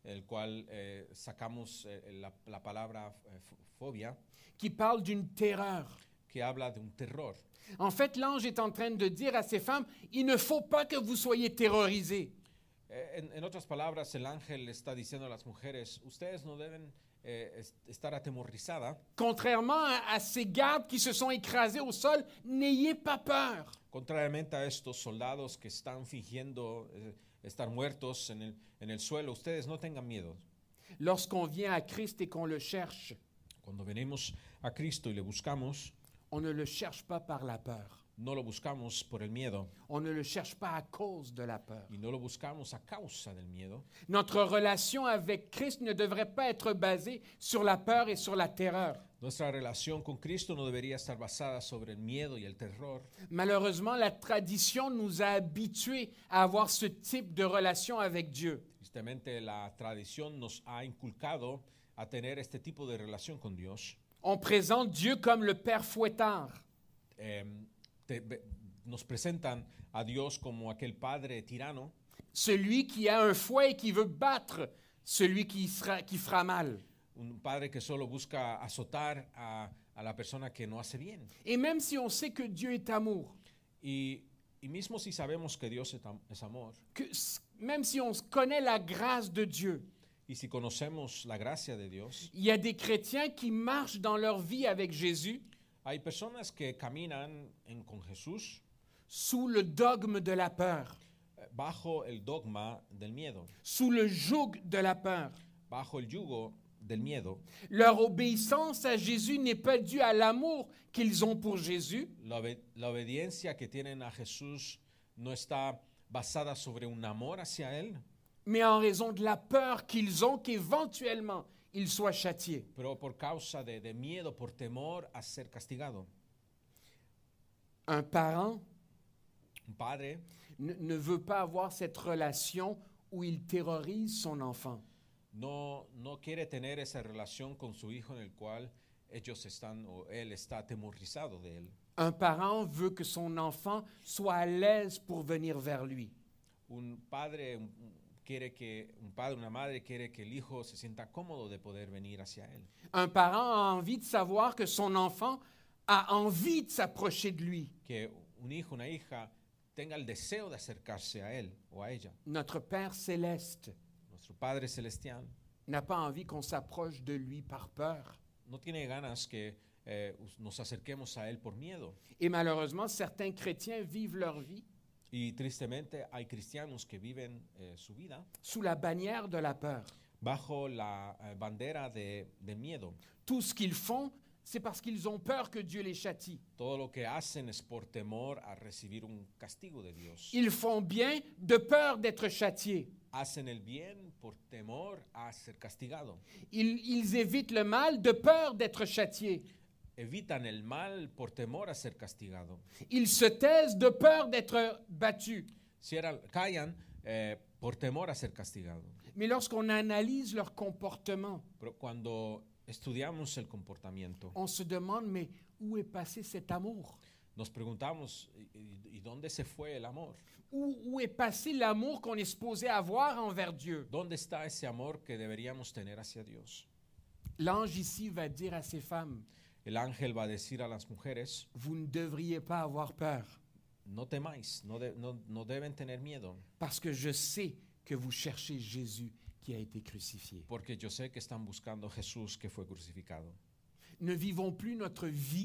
el cual eh, sacamos eh, la, la palabra eh, f- fobia, qui parle d'une terreur. que habla de un terror. En fait, l'ange est en train de dire à ces femmes, il ne faut pas que vous soyez terrorisées. Eh, En, en otras palabras, el ángel le está diciendo a las mujeres, ustedes no deben eh, es- estar atemorizadas. Contrairement à, à ces gardes qui se sont écrasés au sol, n'ayez pas peur. Contrariamente a estos soldados que están fingiendo eh, estar muertos en el, en el suelo, ustedes no tengan miedo. Lorsqu'on vient à Christ et qu'on le cherche, Cuando venimos a Cristo y le buscamos, on ne le cherche pas par la peur. no lo buscamos por el miedo On ne le cherche pas à cause de la peur. y no lo buscamos a causa del miedo. Notre relation avec Christ ne devrait pas être basée sur la peur et sur la terreur. Nuestra relación con Cristo no debería estar basada sobre el miedo y el terror. Malheureusement, la tradition nous a habitués à avoir ce type de relation avec Dieu. Tristemente, la tradición nos ha inculcado a tener este tipo de relación con Dios. On présente Dieu comme le Père fouettard. Eh, te- ve- nos presentan a Dios como aquel padre tirano, Celui qui a un fouet et qui veut battre celui qui, sera, qui fera mal. un padre que solo busca azotar a, a la persona que no hace bien. Et même si on sait que Dieu est amour, Y, y mismo si sabemos que Dios es, am- es amor, que, s- même si on connaît la grâce de Dieu, y si conocemos la gracia de Dios, il y a des chrétiens qui marchent dans leur vie avec Jésus hay personas que caminan en- con Jesús sous le dogme de la peur, eh, bajo el dogma del miedo, sous le joug de la peur. bajo el yugo del miedo. Leur obéissance à Jésus n'est pas due à l'amour qu'ils ont pour Jésus, La, obe- la obediencia que tienen a Jesús no está basada sobre un amor hacia Él, mais en raison de la peur qu'ils ont qu'éventuellement ils soient châtiés. pero por causa de, de miedo, por temor a ser castigado. Un parent Un padre ne, ne veut pas avoir cette relation où il terrorise son enfant. no, no quiere tener esa relación con su hijo en el cual ellos están o él está atemorizado de él. Un parent veut que son enfant soit à l'aise pour venir vers lui. Un padre un- un- quiere que un padre, una madre quiere que el hijo se sienta cómodo de poder venir hacia él. Un parent a envie de savoir que son enfant a envie de s'approcher de lui. Que un hijo, una hija tenga el deseo de acercarse a él o a ella. Notre Père céleste Nuestro Padre Celestial n'a pas envie qu'on s'approche de lui par peur. no tiene ganas que eh, us- nos acerquemos a él por miedo. Et malheureusement, certains chrétiens vivent leur vie Y tristemente hay cristianos que viven eh, su vida sous la bannière de la peur. bajo la eh, bandera de, de miedo. Tout ce qu'ils font, c'est parce qu'ils ont peur que Dieu les châtie. Todo lo que hacen es por temor a recibir un castigo de Dios. Ils font bien de peur d'être châtiés. Hacen el bien por temor a ser castigado. Ils, ils évitent le mal de peur d'être châtiés. Evitan el mal por temor a ser castigado. Ils se taisent de peur d'être battus. Cierran, callan eh, por temor a ser castigado. Mais lorsqu'on analyse leur comportement, Pero cuando estudiamos el comportamiento, on se demande, mais où est passé cet amour? nos preguntamos, ¿y, y- y dónde se fue el amor? Où, où est passé l'amour qu'on est supposé avoir envers Dieu? ¿Dónde está ese amor que deberíamos tener hacia Dios? L'ange ici va dire à ces femmes, El ángel va a decir a las mujeres, vous ne devriez pas avoir peur, no temáis, no, de- no- no deben tener miedo, parce que je sais que vous cherchez Jésus qui a été crucifié. porque yo sé que están buscando a Jesús que fue crucificado. Ne vivons plus notre vie,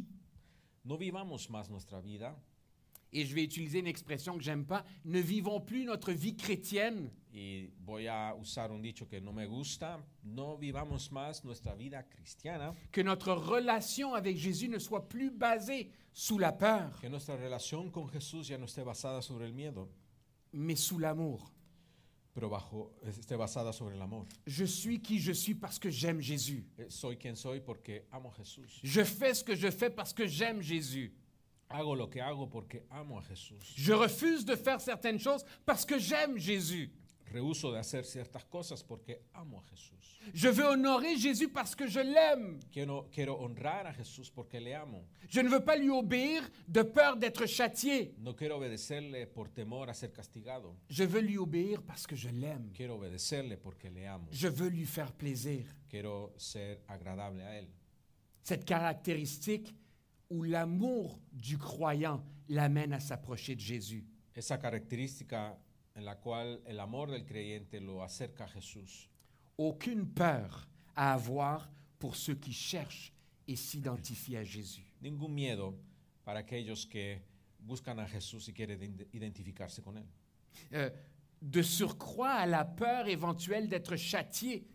No vivamos más nuestra vida, et je vais utiliser une expression que j'aime pas, ne vivons plus notre vie chrétienne y voy a usar un dicho que no me gusta, no vivamos más nuestra vida cristiana, que notre relation avec Jésus ne soit plus basée sous la peur, que nuestra relación con Jesús ya no esté basada sobre el miedo, mais sous l'amour. pero bajo, esté basada sobre el amor. Je suis qui je suis parce que j'aime Jésus. Eh, Soy quien soy porque amo a Jesús. Je fais ce que je fais parce que j'aime Jésus. Hago lo que hago porque amo a Jesús. Je refuse de faire certaines choses parce que j'aime Jésus. rehuso de hacer ciertas cosas porque amo a Jesús. Je veux honorer Jésus parce que je l'aime. Quiero, quiero honrar a Jesús porque le amo. Je ne veux pas lui obéir de peur d'être châtié. No quiero obedecerle por temor a ser castigado. Je veux lui obéir parce que je l'aime. Quiero obedecerle porque le amo. Je veux lui faire plaisir. Quiero ser agradable a Él. Cette caractéristique où l'amour du croyant l'amène à s'approcher de Jésus. Esa característica en la cual el amor del creyente lo acerca a Jesús. Aucune peur à avoir pour ceux qui cherchent et s'identifient à Jésus. Ningún miedo para aquellos que buscan a Jesús y quieren ide- identificarse con Él. Euh, de surcroît à la peur éventuelle d'être châtié,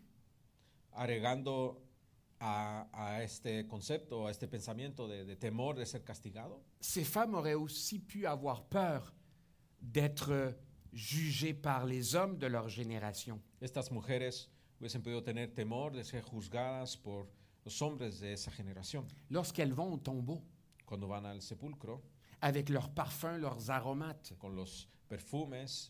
Agregando a, a este concepto, a este pensamiento de, de temor de ser castigado, ces femmes auraient aussi pu avoir peur d'être jugées par les hommes de leur génération. estas mujeres hubiesen podido tener temor de ser juzgadas por los hombres de esa generación. Lorsqu'elles vont au tombeau, Cuando van al sepulcro avec leurs parfums, leurs aromates, con los perfumes,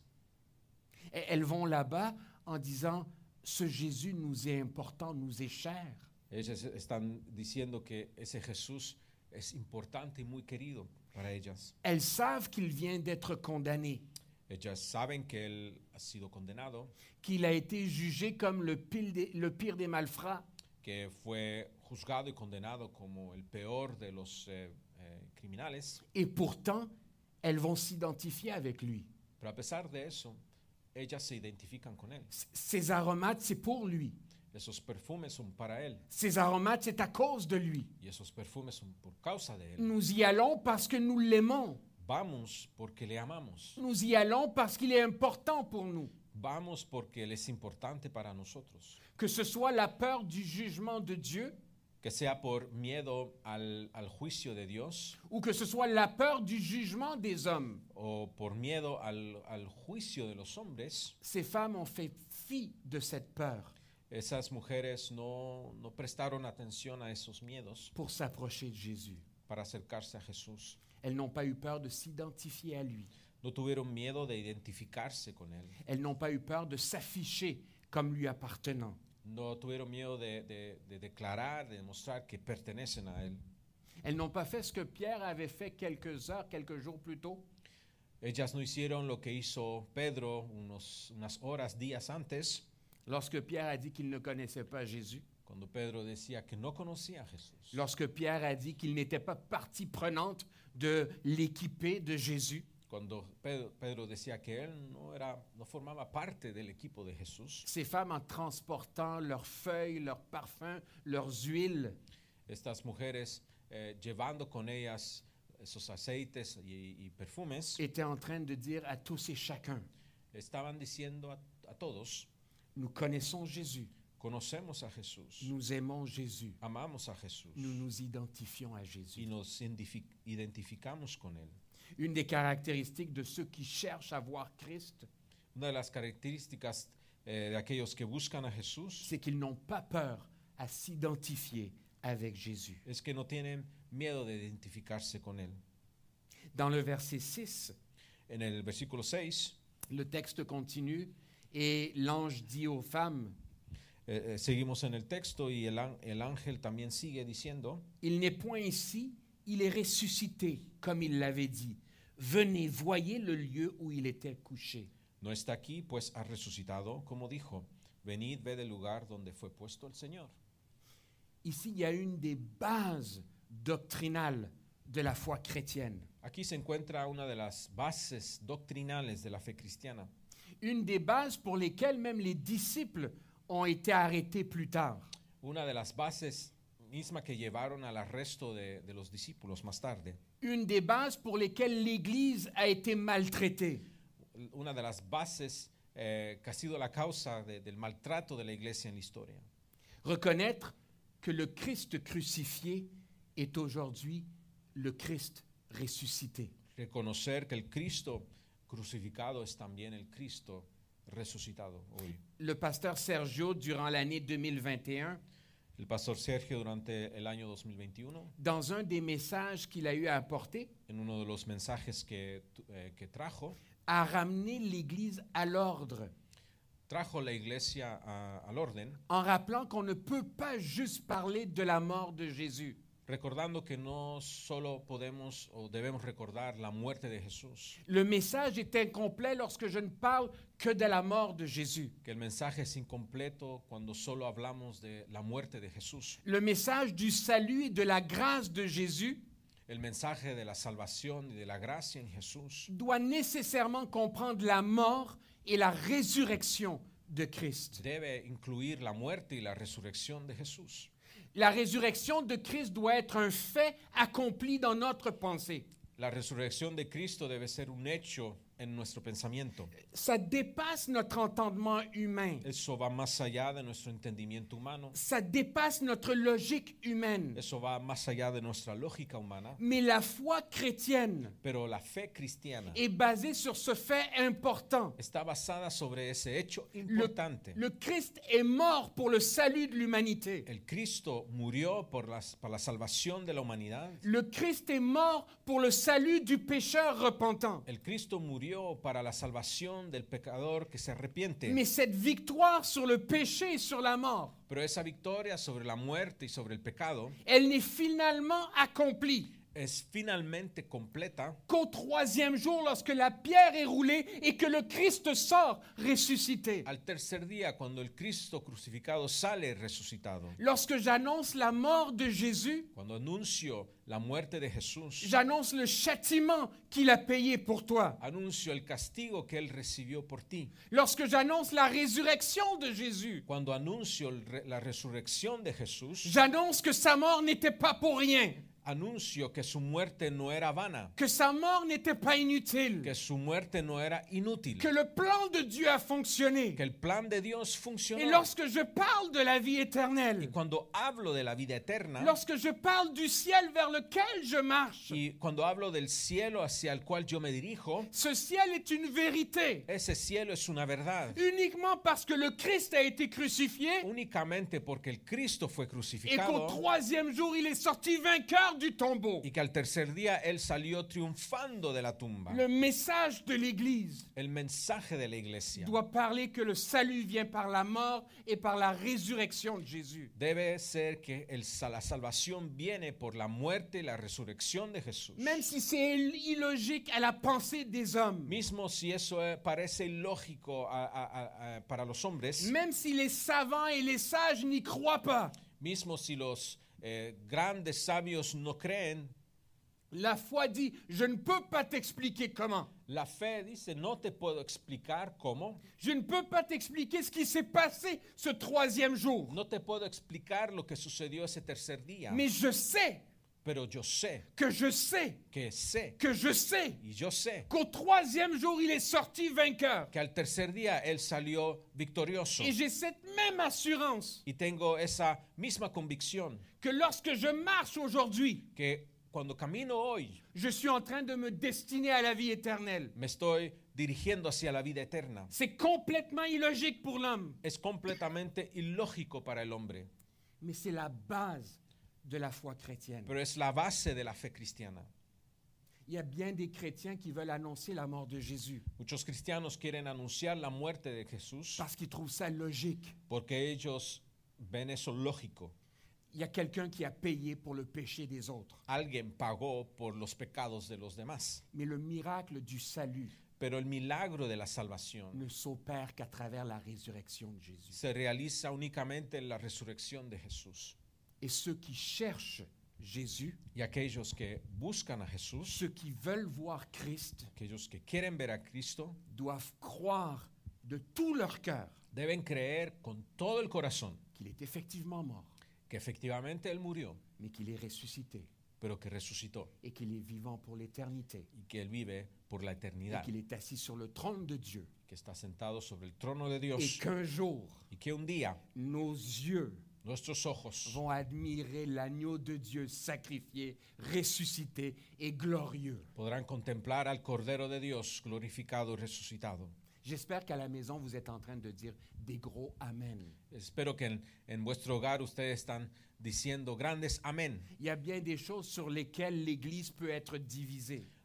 et elles vont là-bas en disant « Ce Jésus nous est important, nous est cher ». ellas están diciendo que ese Jesús es importante y muy querido para ellas. Elles savent qu'il vient d'être condamné, Ellas saben que Él ha sido condenado, qu'il a été jugé comme le pire des, le pire des malfrats, que fue juzgado y condenado como el peor de los eh, eh, criminales, et pourtant, elles vont s'identifier avec lui. pero a pesar de eso, ellas se identifican con Él. C- Ces aromates, c'est pour lui. Esos perfumes son para Él Ces aromates, c'est à cause de lui. y esos perfumes son por causa de Él. Nous y allons parce que nous l'aimons. Vamos porque le amamos. Nous y allons parce qu'il est important pour nous. Vamos porque Él es importante para nosotros. Que ce soit la peur du jugement de Dieu Que sea por miedo al, al juicio de Dios ou que ce soit la peur du jugement des hommes. o por miedo al, al juicio de los hombres, Ces femmes ont fait fi de cette peur esas mujeres no, no prestaron atención a esos miedos pour s'approcher de Jésus. para acercarse a Jesús. Elles n'ont pas eu peur de s'identifier à lui. No tuvieron miedo de identificarse con Él. Elles n'ont pas eu peur de s'afficher comme lui appartenant. No tuvieron miedo de, de- de declarar, de demostrar que pertenecen a Él. Elles n'ont pas fait ce que Pierre avait fait quelques heures, quelques jours plus tôt. Ellas no hicieron lo que hizo Pedro unos, unas horas, días antes, Lorsque Pierre a dit qu'il ne connaissait pas Jésus, cuando Pedro decía que no conocía a Jesús. lorsque Pierre a dit qu'il n'était pas partie prenante de l'équipée de Jésus, Cuando Pedro, Pedro decía que él no, era, no formaba parte del equipo de Jesús. ces femmes en transportant leurs feuilles, leurs parfums, leurs huiles, Estas mujeres eh, llevando con ellas esos aceites y, y perfumes, étaient en train de dire à tous et chacun, estaban diciendo a, a todos, nous connaissons Jésus, conocemos a Jesús, nous aimons Jésus, amamos a Jesús nous nous identifions à y Jésus. nos identifi- identificamos con Él. Une des caractéristiques de ceux qui cherchent à voir Christ, Una de las características eh, de aquellos que buscan a Jesús c'est qu'ils n'ont pas peur à s'identifier avec Jésus. es que no tienen miedo de identificarse con Él. Dans le verset six, En el versículo seis, le texte continue et l'ange dit aux femmes, eh, eh, seguimos en el texto y el, án- el ángel también sigue diciendo, il n'est point ici, il est ressuscité, comme il l'avait dit. Venez, voyez le lieu où il était couché. no está aquí, pues ha resucitado, como dijo, venid, ved el lugar donde fue puesto el Señor. Ici, il y a une des bases doctrinales de la foi chrétienne. Aquí se encuentra una de las bases doctrinales de la fe cristiana, Une des bases pour lesquelles même les disciples ont été arrêtés plus tard. una de las bases misma que llevaron al arresto de, de los discípulos más tarde, Une des bases pour lesquelles l'Église a été maltraitée. una de las bases eh, que ha sido la causa de- del maltrato de la iglesia en la historia. Reconnaître que le Christ crucifié est aujourd'hui le Christ ressuscité. Reconocer que el Cristo crucificado es también el Cristo resucitado hoy. Le pasteur Sergio, durant l'année deux mille vingt et un, El pastor Sergio durante el año dos mil veintiuno, dans un des messages qu'il a eu à apporter, en uno de los mensajes que, tu- eh, que trajo, a ramené l'Église à l'ordre. trajo la iglesia a- al orden, en rappelant qu'on ne peut pas juste parler de la mort de Jésus. recordando que no solo podemos o debemos recordar la muerte de Jesús, Le message est incomplet lorsque je ne parle que de la mort de Jésus. que el mensaje es incompleto cuando solo hablamos de la muerte de Jesús. Le message du salut et de la grâce de Jésus El mensaje de la salvación y de la gracia en Jesús doit nécessairement comprendre la mort et la résurrection de Christ. debe incluir la muerte y la resurrección de Jesús. La résurrection de Christ doit être un fait accompli dans notre pensée. La resurrección de Cristo debe ser un hecho en nuestro pensamiento. Ça dépasse notre entendement humain. Eso va más allá de nuestro entendimiento humano. Ça dépasse notre logique humaine. Eso va más allá de nuestra lógica humana. Mais la foi chrétienne Pero la fe cristiana est basée sur ce fait important. está basada sobre ese hecho Le, importante. le Christ est mort pour le salut de l'humanité. El Cristo murió por la, por la salvación de la humanidad. Le Christ est mort pour le salut du pécheur repentant. El Cristo murió para la salvación del pecador que se arrepiente. Mais cette victoire sur le péché et sur la mort, Pero esa victoria sobre la muerte y sobre el pecado elle n'est finalement accomplie es finalmente completa qu'au troisième jour, lorsque la pierre est roulée et que le Christ sort ressuscité. al tercer día cuando el Cristo crucificado sale resucitado. Lorsque j'annonce la mort de Jésus, Cuando anuncio la muerte de Jesús, j'annonce le châtiment qu'il a payé pour toi. anuncio el castigo que Él recibió por ti. Lorsque j'annonce la résurrection de Jésus, Cuando anuncio el re- la resurrección de Jesús, j'annonce que sa mort n'était pas pour rien, anuncio que su muerte no era vana, que sa mort n'était pas inutile, que su muerte no era inútil, que le plan de Dieu a fonctionné. que el plan de Dios Et funcionó. lorsque je parle de la vie Y éternelle, cuando hablo de la vida eterna, lorsque je parle du ciel vers lequel je marche, y cuando hablo del cielo hacia el cual yo me dirijo, ce ciel est une vérité. ese cielo es una verdad. Uniquement parce que le Christ a été crucifié Únicamente porque el Cristo fue et qu'au crucificado troisième jour, il est sorti vainqueur du tombeau. y que al tercer día Él salió triunfando de la tumba. Le message de l'Église El mensaje de la iglesia doit parler que le salut vient par la mort et par la résurrection de Jésus. debe ser que el, la salvación viene por la muerte y la resurrección de Jesús. Même si c'est illogique à la pensée des hommes, Mismo si eso eh, parece ilógico a- a- a- a- para los hombres, même si les savants et les sages n'y croient pas, mismo si los eh, grandes sabios no creen, la foi dit, je ne peux pas t'expliquer comment. la fe dice, no te puedo explicar cómo, Je ne peux pas t'expliquer ce qui s'est passé ce troisième jour. no te puedo explicar lo que sucedió ese tercer día, Mais je sais pero yo sé, que je sais que sé, que je sais y yo sé qu'au troisième jour, il est sorti vainqueur. que al tercer día Él salió victorioso. Et j'ai cette même assurance Y tengo esa misma convicción que lorsque je marche aujourd'hui, que cuando camino hoy je suis en train de me destiner à la vie éternelle. me estoy dirigiendo hacia la vida eterna. C'est complètement illogique pour l'homme, Es completamente ilógico para el hombre, mais c'est la base de la foi chrétienne. pero es la base de la fe cristiana. Il y a bien des chrétiens qui veulent annoncer la mort de Jésus Muchos cristianos quieren anunciar la muerte de Jesús parce qu'ils trouvent ça logique. porque ellos ven eso lógico. Il y a quelqu'un qui a payé pour le péché des autres. Alguien pagó por los pecados de los demás, Mais le miracle du salut pero el milagro de la salvación ne s'opère qu'à travers la résurrection de Jésus. se realiza únicamente en la resurrección de Jesús. Et ceux qui cherchent Jésus, Y aquellos que buscan a Jesús, ceux qui veulent voir Christ, aquellos que quieren ver a Cristo, doivent croire de tout leur cœur deben creer con todo el corazón qu'il est effectivement mort, que efectivamente Él murió, mais qu'il est ressuscité pero que resucitó et qu'il est vivant pour l'éternité y que Él vive por la et eternidad, qu'il est assis sur le trône de Dieu que está sentado sobre el trono de et Dios qu'un jour, y que un día nos yeux nuestros ojos vont admirer l'agneau de Dieu sacrifié, ressuscité et glorieux. podrán contemplar al Cordero de Dios glorificado y resucitado. J'espère qu'à la maison, vous êtes en train de dire des gros amen. Espero que en, en vuestro hogar ustedes están diciendo grandes amén. Il y a bien des choses sur lesquelles l'Église peut être divisée.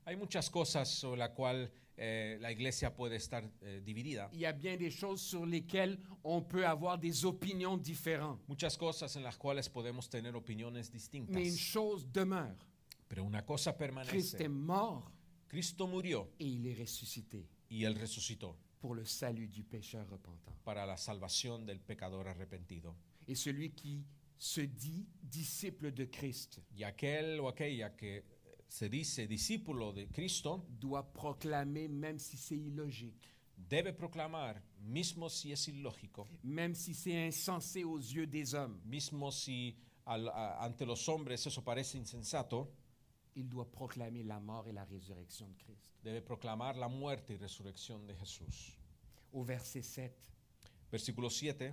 Hay muchas cosas sobre las cuales eh, la iglesia puede estar eh, dividida. Il y a bien des choses sur lesquelles on peut avoir des opinions différentes. Muchas cosas en las cuales podemos tener opiniones distintas. Mais une chose demeure. Pero una cosa Christ permanece. est mort Cristo murió et il est ressuscité y Él resucitó pour le salut du pécheur repentant. para la salvación del pecador arrepentido. Et celui qui se dit disciple de Christ Y aquel o aquella que se dice discípulo de Cristo doit proclamer, même si c'est illogique, debe proclamar, mismo si es ilógico, même si c'est insensé aux yeux des hommes, mismo si al- a- ante los hombres eso parece insensato, il doit proclamer la mort et la résurrection de Christ. debe proclamar la muerte y resurrección de Jesús. Au verset sept, Versículo siete,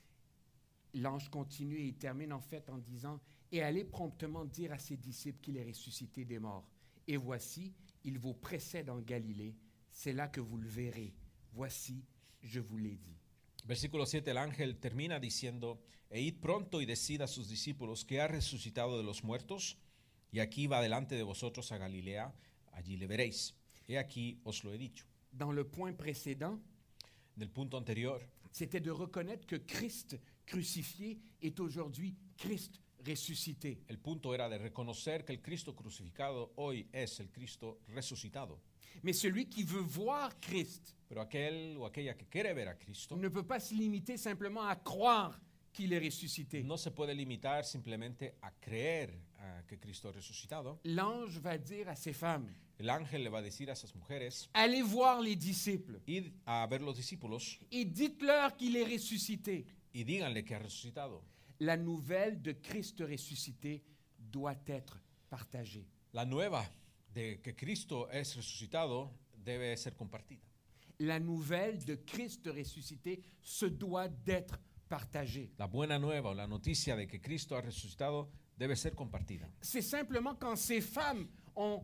l'ange continue et il termine en fait en disant « Et allez promptement dire à ses disciples qu'il est ressuscité des morts. Et voici, il vous précède en Galilée. C'est là que vous le verrez. Voici, je vous l'ai dit. » versículo siete, el ángel termina diciendo, e id pronto y decid a sus discípulos que ha resucitado de los muertos, y aquí va delante de vosotros a Galilea, allí le veréis. He aquí os lo he dicho. Dans le point précédent, Del punto anterior, c'était de reconnaître que Christ crucifié est aujourd'hui Christ ressuscité. el punto era de reconocer que el Cristo crucificado hoy es el Cristo resucitado. Mais celui qui veut voir Christ Pero aquel o aquella que quiere ver a Cristo ne peut pas se limiter simplement à croire qu'il est ressuscité. no se puede limitar simplemente a creer ah, que Cristo ha resucitado. L'ange va dire à ces femmes, El ángel le va a decir a esas mujeres, allez voir les disciples id a ver los discípulos et dites-leur qu'il est ressuscité. y díganle que ha resucitado. La nouvelle de Christ ressuscité doit être partagée. La nueva de que Cristo es resucitado debe ser compartida. La nouvelle de Christ ressuscité se doit d'être partagée. La buena nueva o la noticia de que Cristo ha resucitado debe ser compartida. C'est simplement quand ces femmes ont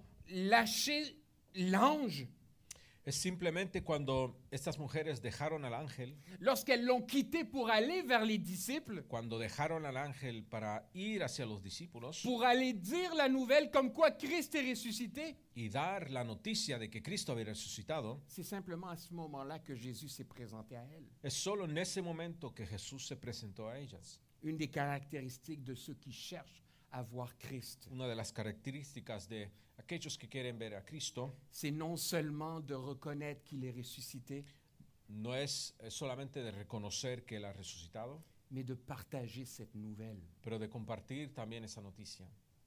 lâché l'ange, Es simplemente cuando estas mujeres dejaron al ángel, lorsqu'elles l'ont quitté pour aller vers les disciples, cuando dejaron al ángel para ir hacia los discípulos pour aller dire la nouvelle comme quoi Christ est ressuscité, y dar la noticia de que Cristo había resucitado, c'est simplement à ce moment-là que Jésus s'est présenté à elles. es solo en ese momento que Jesús se presentó a ellas. Une des caractéristiques de ceux qui cherchent à voir Christ, Una de las características de aquellos que quieren ver a Cristo c'est non seulement de reconnaître qu'il est ressuscité, no es eh, solamente de reconocer que Él ha resucitado, mais de partager cette nouvelle. pero de compartir también esa noticia.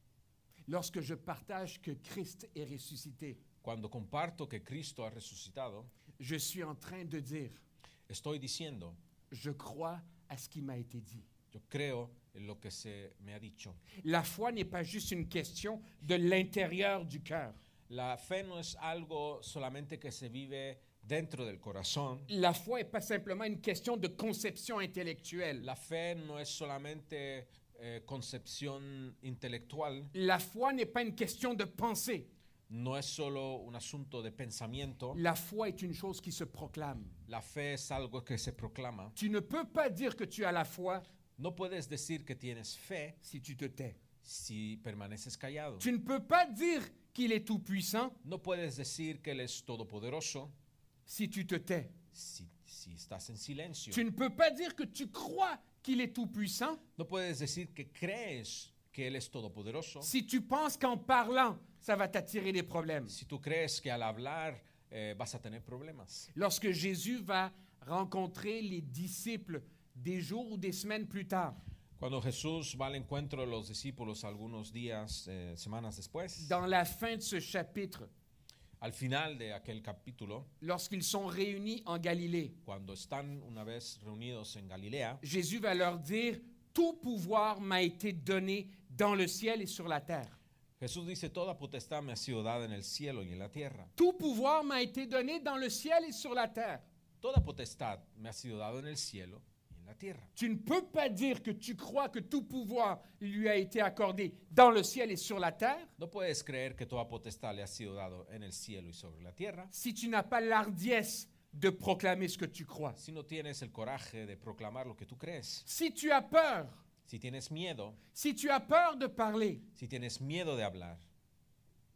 Lorsque je partage que Christ est ressuscité, Cuando comparto que Cristo ha resucitado, je suis en train de dire, estoy diciendo, je crois à ce qui m'a été dit. yo creo en lo que se me ha dicho. La foi n'est pas juste une question de l'intérieur du cœur. La fe no es algo solamente que se vive dentro del corazón. La foi n'est pas simplement une question de conception intellectuelle. La fe no es solamente eh, concepción intelectual, La foi n'est pas une question de pensée. no es solo un asunto de pensamiento. La foi est une chose qui se proclame. La fe es algo que se proclama. Tu ne peux pas dire que tu as la foi No puedes decir que tienes fe si tu te tais. si permaneces callado. Tu ne peux pas dire qu'il est tout-puissant No puedes decir que Él es todopoderoso si tu te tais. si, si estás en silencio. Tu ne peux pas dire que tu crois qu'il est tout-puissant No puedes decir que crees que Él es todopoderoso si tu penses qu'en parlant, ça va t'attirer des problèmes. si tú crees que al hablar eh, vas a tener problemas. Lorsque Jésus va rencontrer les disciples des jours ou des semaines plus tard, Cuando Jesús va al encuentro de los discípulos algunos días, eh, semanas después, dans la fin de ce chapitre, al final de aquel capítulo, lorsqu'ils sont réunis en Galilée, cuando están una vez reunidos en Galilea, Jésus va leur dire, tout pouvoir m'a été donné dans le ciel et sur la terre. Jesús dice, toda potestad me ha sido dada en el cielo y en la tierra. Tout pouvoir m'a été donné dans le ciel et sur la terre. Toda potestad me ha sido dada en el cielo y en la tierra. Tu ne peux pas dire que tu crois que tout pouvoir lui a été accordé dans le ciel et sur la terre No puedes creer que toda potestad le ha sido dado en el cielo y sobre la tierra si tu n'as pas l'ardiesse de proclamer ce que tu crois. si no tienes el coraje de proclamar lo que tú crees. Si tu as peur, Si tienes miedo, si tu as peur de parler, si tienes miedo de hablar,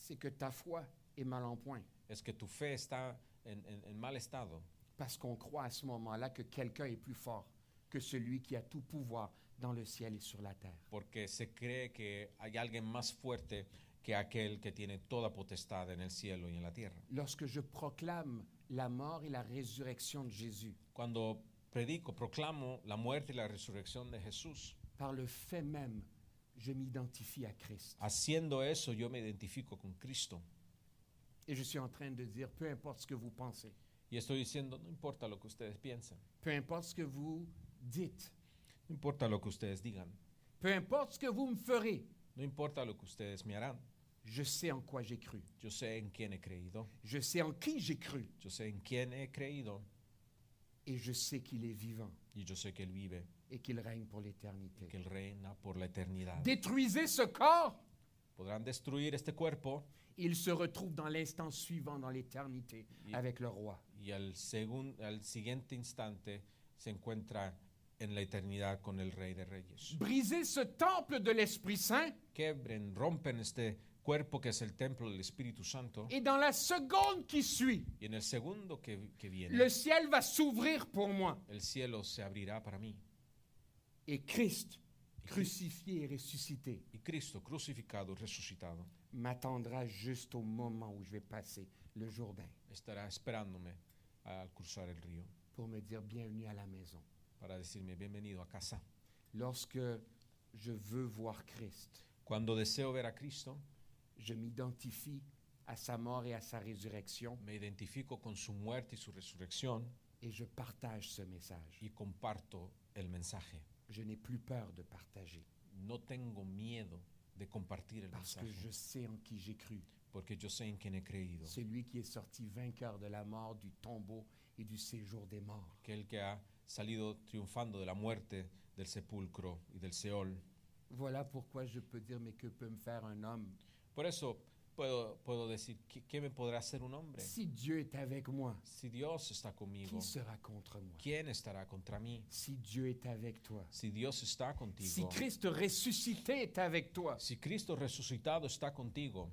c'est que ta foi est mal en point. es que tu fe está en, en- en mal estado, Parce qu'on croit à ce moment-là que quelqu'un est plus fort que celui qui a tout pouvoir dans le ciel et sur la terre. porque se cree que hay alguien más fuerte que aquel que tiene toda potestad en el cielo y en la tierra. Lorsque je proclame la mort et la résurrection de Jésus, Cuando predico, proclamo la muerte y la resurrección de Jesús, par le fait même, je m'identifie à Christ. haciendo eso yo me identifico con Cristo. Et je suis en train de dire, peu importe ce que vous pensez, Y estoy diciendo, no importa lo que ustedes piensen, peu importe ce que vous dites, no importa lo que ustedes digan, peu importe ce que vous me ferez, no importa lo que ustedes me harán. je sais en quoi j'ai cru. Yo sé en quién he creído, Je sais en qui j'ai cru. yo sé en quién he creído Et je sais qu'il est vivant y yo sé que Él vive, et qu'il règne pour l'éternité. que Él reina por la eternidad. Détruisez ce corps, Podrán destruir este cuerpo il se retrouve dans l'instant suivant dans l'éternité Y- avec le roi. y al, segun- al siguiente instante se encuentra en la eternidad con el Rey de Reyes. Brisez ce temple de l'Esprit Saint Quebren, rompen este cuerpo que es el templo del Espíritu Santo et dans la seconde qui suit, y en el segundo que, que viene, le ciel va s'ouvrir pour moi. el cielo se abrirá para mí. Et Christ, crucifié et ressuscité, Y Cristo, crucificado, resucitado, m'attendra juste au moment où je vais passer le Jourdain estará esperándome al cruzar el río pour me dire bienvenue à la maison. para decirme bienvenido a casa. Lorsque je veux voir Christ, Cuando deseo ver a Cristo, je m'identifie à sa mort et à sa résurrection me identifico con su muerte y su resurrección et je partage ce message. y comparto el mensaje. Je n'ai plus peur de partager No tengo miedo de compartir el parce que mensaje je sais en qui j'ai cru. porque yo sé en quién he creído, Celui qui est sorti vainqueur de la mort, du tombeau et du séjour des morts. que el que ha salido triunfando de la muerte, del sepulcro y del Seol. Voilà pourquoi je peux dire, mais que peut me faire un homme? Por eso puedo, puedo decir, ¿qué, qué me podrá hacer un hombre? Si Dieu est avec moi, Si Dios está conmigo, qui sera contre moi? ¿quién estará contra mí? Si Dieu est avec toi, Si Dios está si contigo, Christ ressuscité est avec toi, si Cristo resucitado está contigo,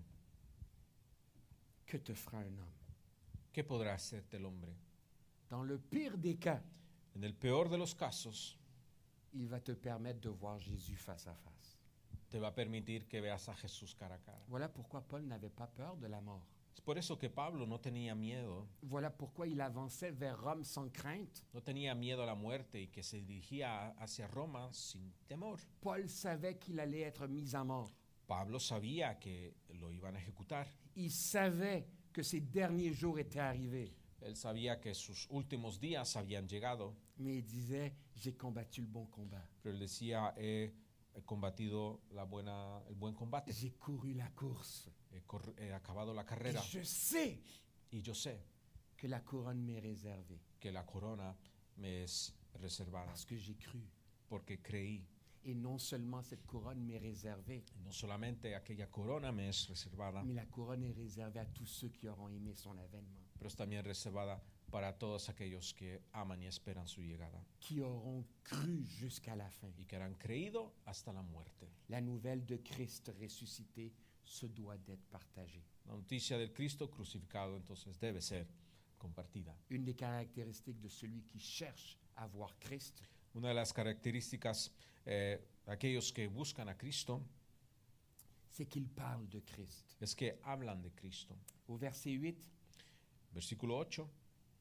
que te fera un homme? ¿qué podrá hacerte el hombre? Dans le pire des cas, En el peor de los casos, il va te permettre de voir Jésus face à face. te va a permitir que veas a Jesús cara a cara. Voilà pourquoi Paul n'avait pas peur de la mort. Es por eso que Pablo no tenía miedo, Voilà pourquoi il avançait vers Rome sans crainte. no tenía miedo a la muerte y que se dirigía hacia Roma sin temor. Paul savait qu'il allait être mis à mort. Pablo sabía que lo iban a ejecutar. Il savait que ses derniers jours étaient arrivés. Él sabía que sus últimos días habían llegado, Mais il disait, j'ai combattu le bon combat. pero él decía, he, he combatido la buena, el buen combate, J'ai couru la course. he, cor- he acabado la Et carrera je sais y yo sé que la couronne m'est réservée que la corona me es reservada parce que j'ai cru. porque creí. Et non seulement cette couronne m'est réservée, Y no solamente aquella corona me es reservada, mais la couronne est réservée à tous ceux qui auront aimé son avènement, pero es también reservada para todos aquellos que aman y esperan su llegada qui auront cru jusqu'à la fin. y que han creído hasta la muerte. La nouvelle de Christ ressuscité se doit d'être partagée. La noticia del Cristo crucificado entonces debe ser compartida. Une des caractéristiques de celui qui cherche à voir Christ, Una de las características eh, de aquellos que buscan a Cristo c'est qu'il parle de Christ. es que hablan de Cristo. Au verset huit, Versículo ocho,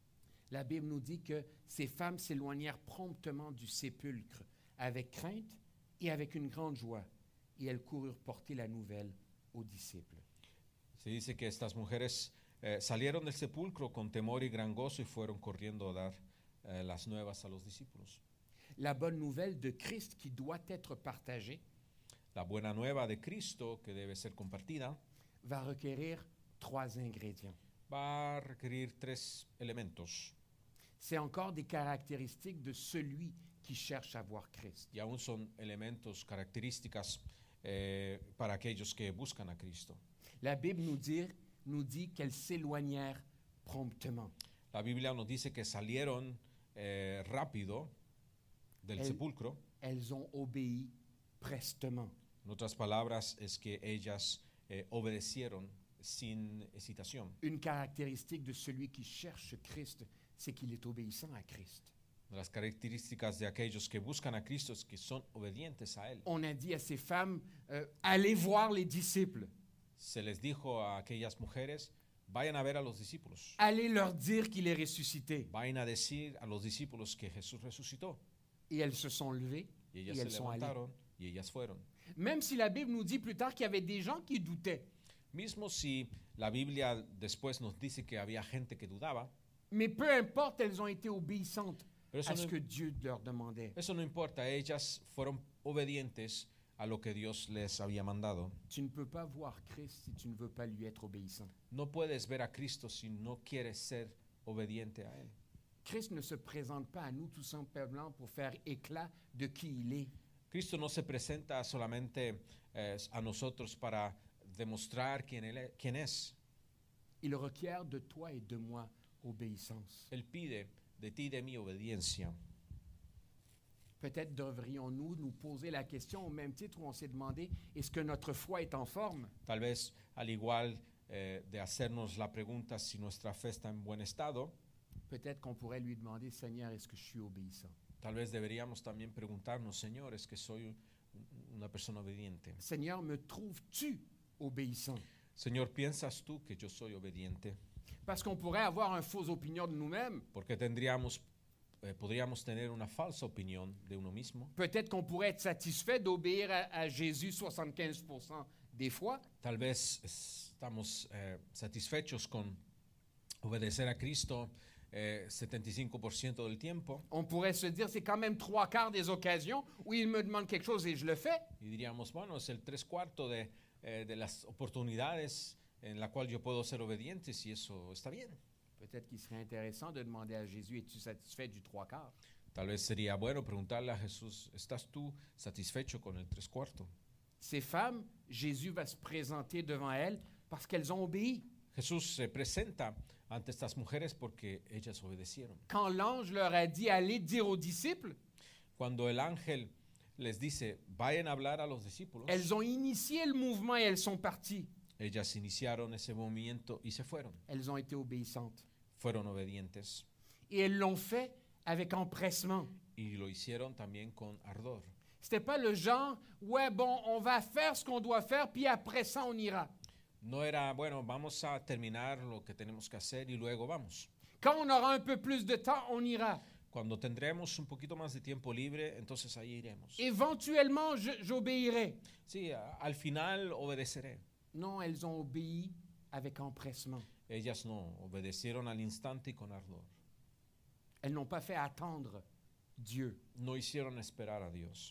la Bible nous dit que ces femmes s'éloignèrent promptement du sépulcre avec crainte et avec une grande joie, et elles coururent porter la nouvelle aux disciples. se dice que estas mujeres eh, salieron del sepulcro con temor y gran gozo y fueron corriendo a dar eh, las nuevas a los discípulos. La bonne nouvelle de Christ qui doit être partagée La buena nueva de Cristo, que debe ser compartida, va requérir trois ingrédients. va a requerir tres elementos C'est encore des caractéristiques de celui qui cherche à voir Christ. y aún son elementos, características eh, para aquellos que buscan a Cristo. La Bible nous dit, nous dit qu'elles s'éloignèrent promptement. La Biblia nos dice que salieron eh, rápido del El- sepulcro. Elles ont obéi prestement. En otras palabras, es que ellas eh, obedecieron sin hesitación. Une caractéristique de celui qui cherche Christ, c'est qu'il est obéissant à Christ. Las características de aquellos que buscan a Cristo es que son obedientes a Él. On a dit à ces femmes, euh, allez voir les disciples, Se les dijo a aquellas mujeres, vayan a ver a los discípulos. allez leur dire qu'il est ressuscité. Vayan a decir a los discípulos que Jesús resucitó. Et elles se sont levées Y et ellas elles se sont allées. levantaron y ellas fueron. Même si la Bible nous dit plus tard qu'il y avait des gens qui doutaient. Mismo si la Biblia después nos dice que había gente que dudaba, Mais peu importe, elles ont été obéissantes pero eso à ce no, que Dieu leur demandait. eso no importa, ellas fueron obedientes a lo que Dios les había mandado. Tu ne peux pas voir Christ si tu ne veux pas lui être obéissant. No puedes ver a Cristo si no quieres ser obediente a Él. Christ ne se présente pas à nous tout simplement pour faire éclat de qui il est. Cristo no se presenta solamente eh, a nosotros para demostrar quién, él es, quién es. Il requiert de toi et de moi obéissance. Él pide de ti y de mí obediencia. Peut-être devrions-nous nous poser la question au même titre où on s'est demandé, est-ce que notre foi est en forme? Tal vez al igual eh, de hacernos la pregunta si nuestra fe está en buen estado, Peut-être qu'on pourrait lui demander, Seigneur, est-ce que je suis obéissant? tal vez deberíamos también preguntarnos, Señor, ¿es que soy un- una persona obediente? Seigneur, me trouves-tu obéissant? Señor, ¿piensas tú que yo soy obediente? Parce qu'on pourrait avoir une fausse opinion de nous-mêmes. Porque tendríamos, eh, podríamos tener una falsa opinión de uno mismo. Peut-être qu'on pourrait être satisfait d'obéir à, à Jésus soixante-quinze pour cent des fois. Tal vez estamos eh, satisfechos con obedecer a Cristo eh, setenta y cinco por ciento del tiempo On pourrait se dire, c'est quand même trois quarts des occasions où il me demande quelque chose et je le fais. y diríamos, bueno, es el tres cuartos de, eh, de las oportunidades en la cual yo puedo ser obediente si eso está bien. Peut-être qu'il serait intéressant de demander à Jésus, es-tu satisfait du trois quarts? Tal vez sería bueno preguntarle a Jesús, ¿estás tú satisfecho con el tres cuartos? Ces femmes, Jésus va se présenter devant elles parce qu'elles ont obéi. Jesús se presenta ante estas mujeres porque ellas obedecieron. Quand l'ange leur a dit, allez dire aux disciples, Cuando el ángel les dice, vayan a hablar a los discípulos, elles ont initié le mouvement et elles sont parties. ellas iniciaron ese movimiento y se fueron. Elles ont été obéissantes. Fueron obedientes Et elles l'ont fait avec empressement. y lo hicieron también con ardor. C'était pas le genre, ouais, bon, on va faire ce qu'on doit faire, puis après ça, on ira. No era, bueno, vamos a terminar lo que tenemos que hacer y luego vamos. Quand on aura un peu plus de temps, on ira. Cuando tendremos un poquito más de tiempo libre, entonces ahí iremos. Éventuellement, je- j'obéirai. Sí, a- al final obedeceré. Non, elles ont obéi avec empressement. Ellas no, obedecieron al instante y con ardor. Elles n'ont pas fait attendre Dieu. No hicieron esperar a Dios.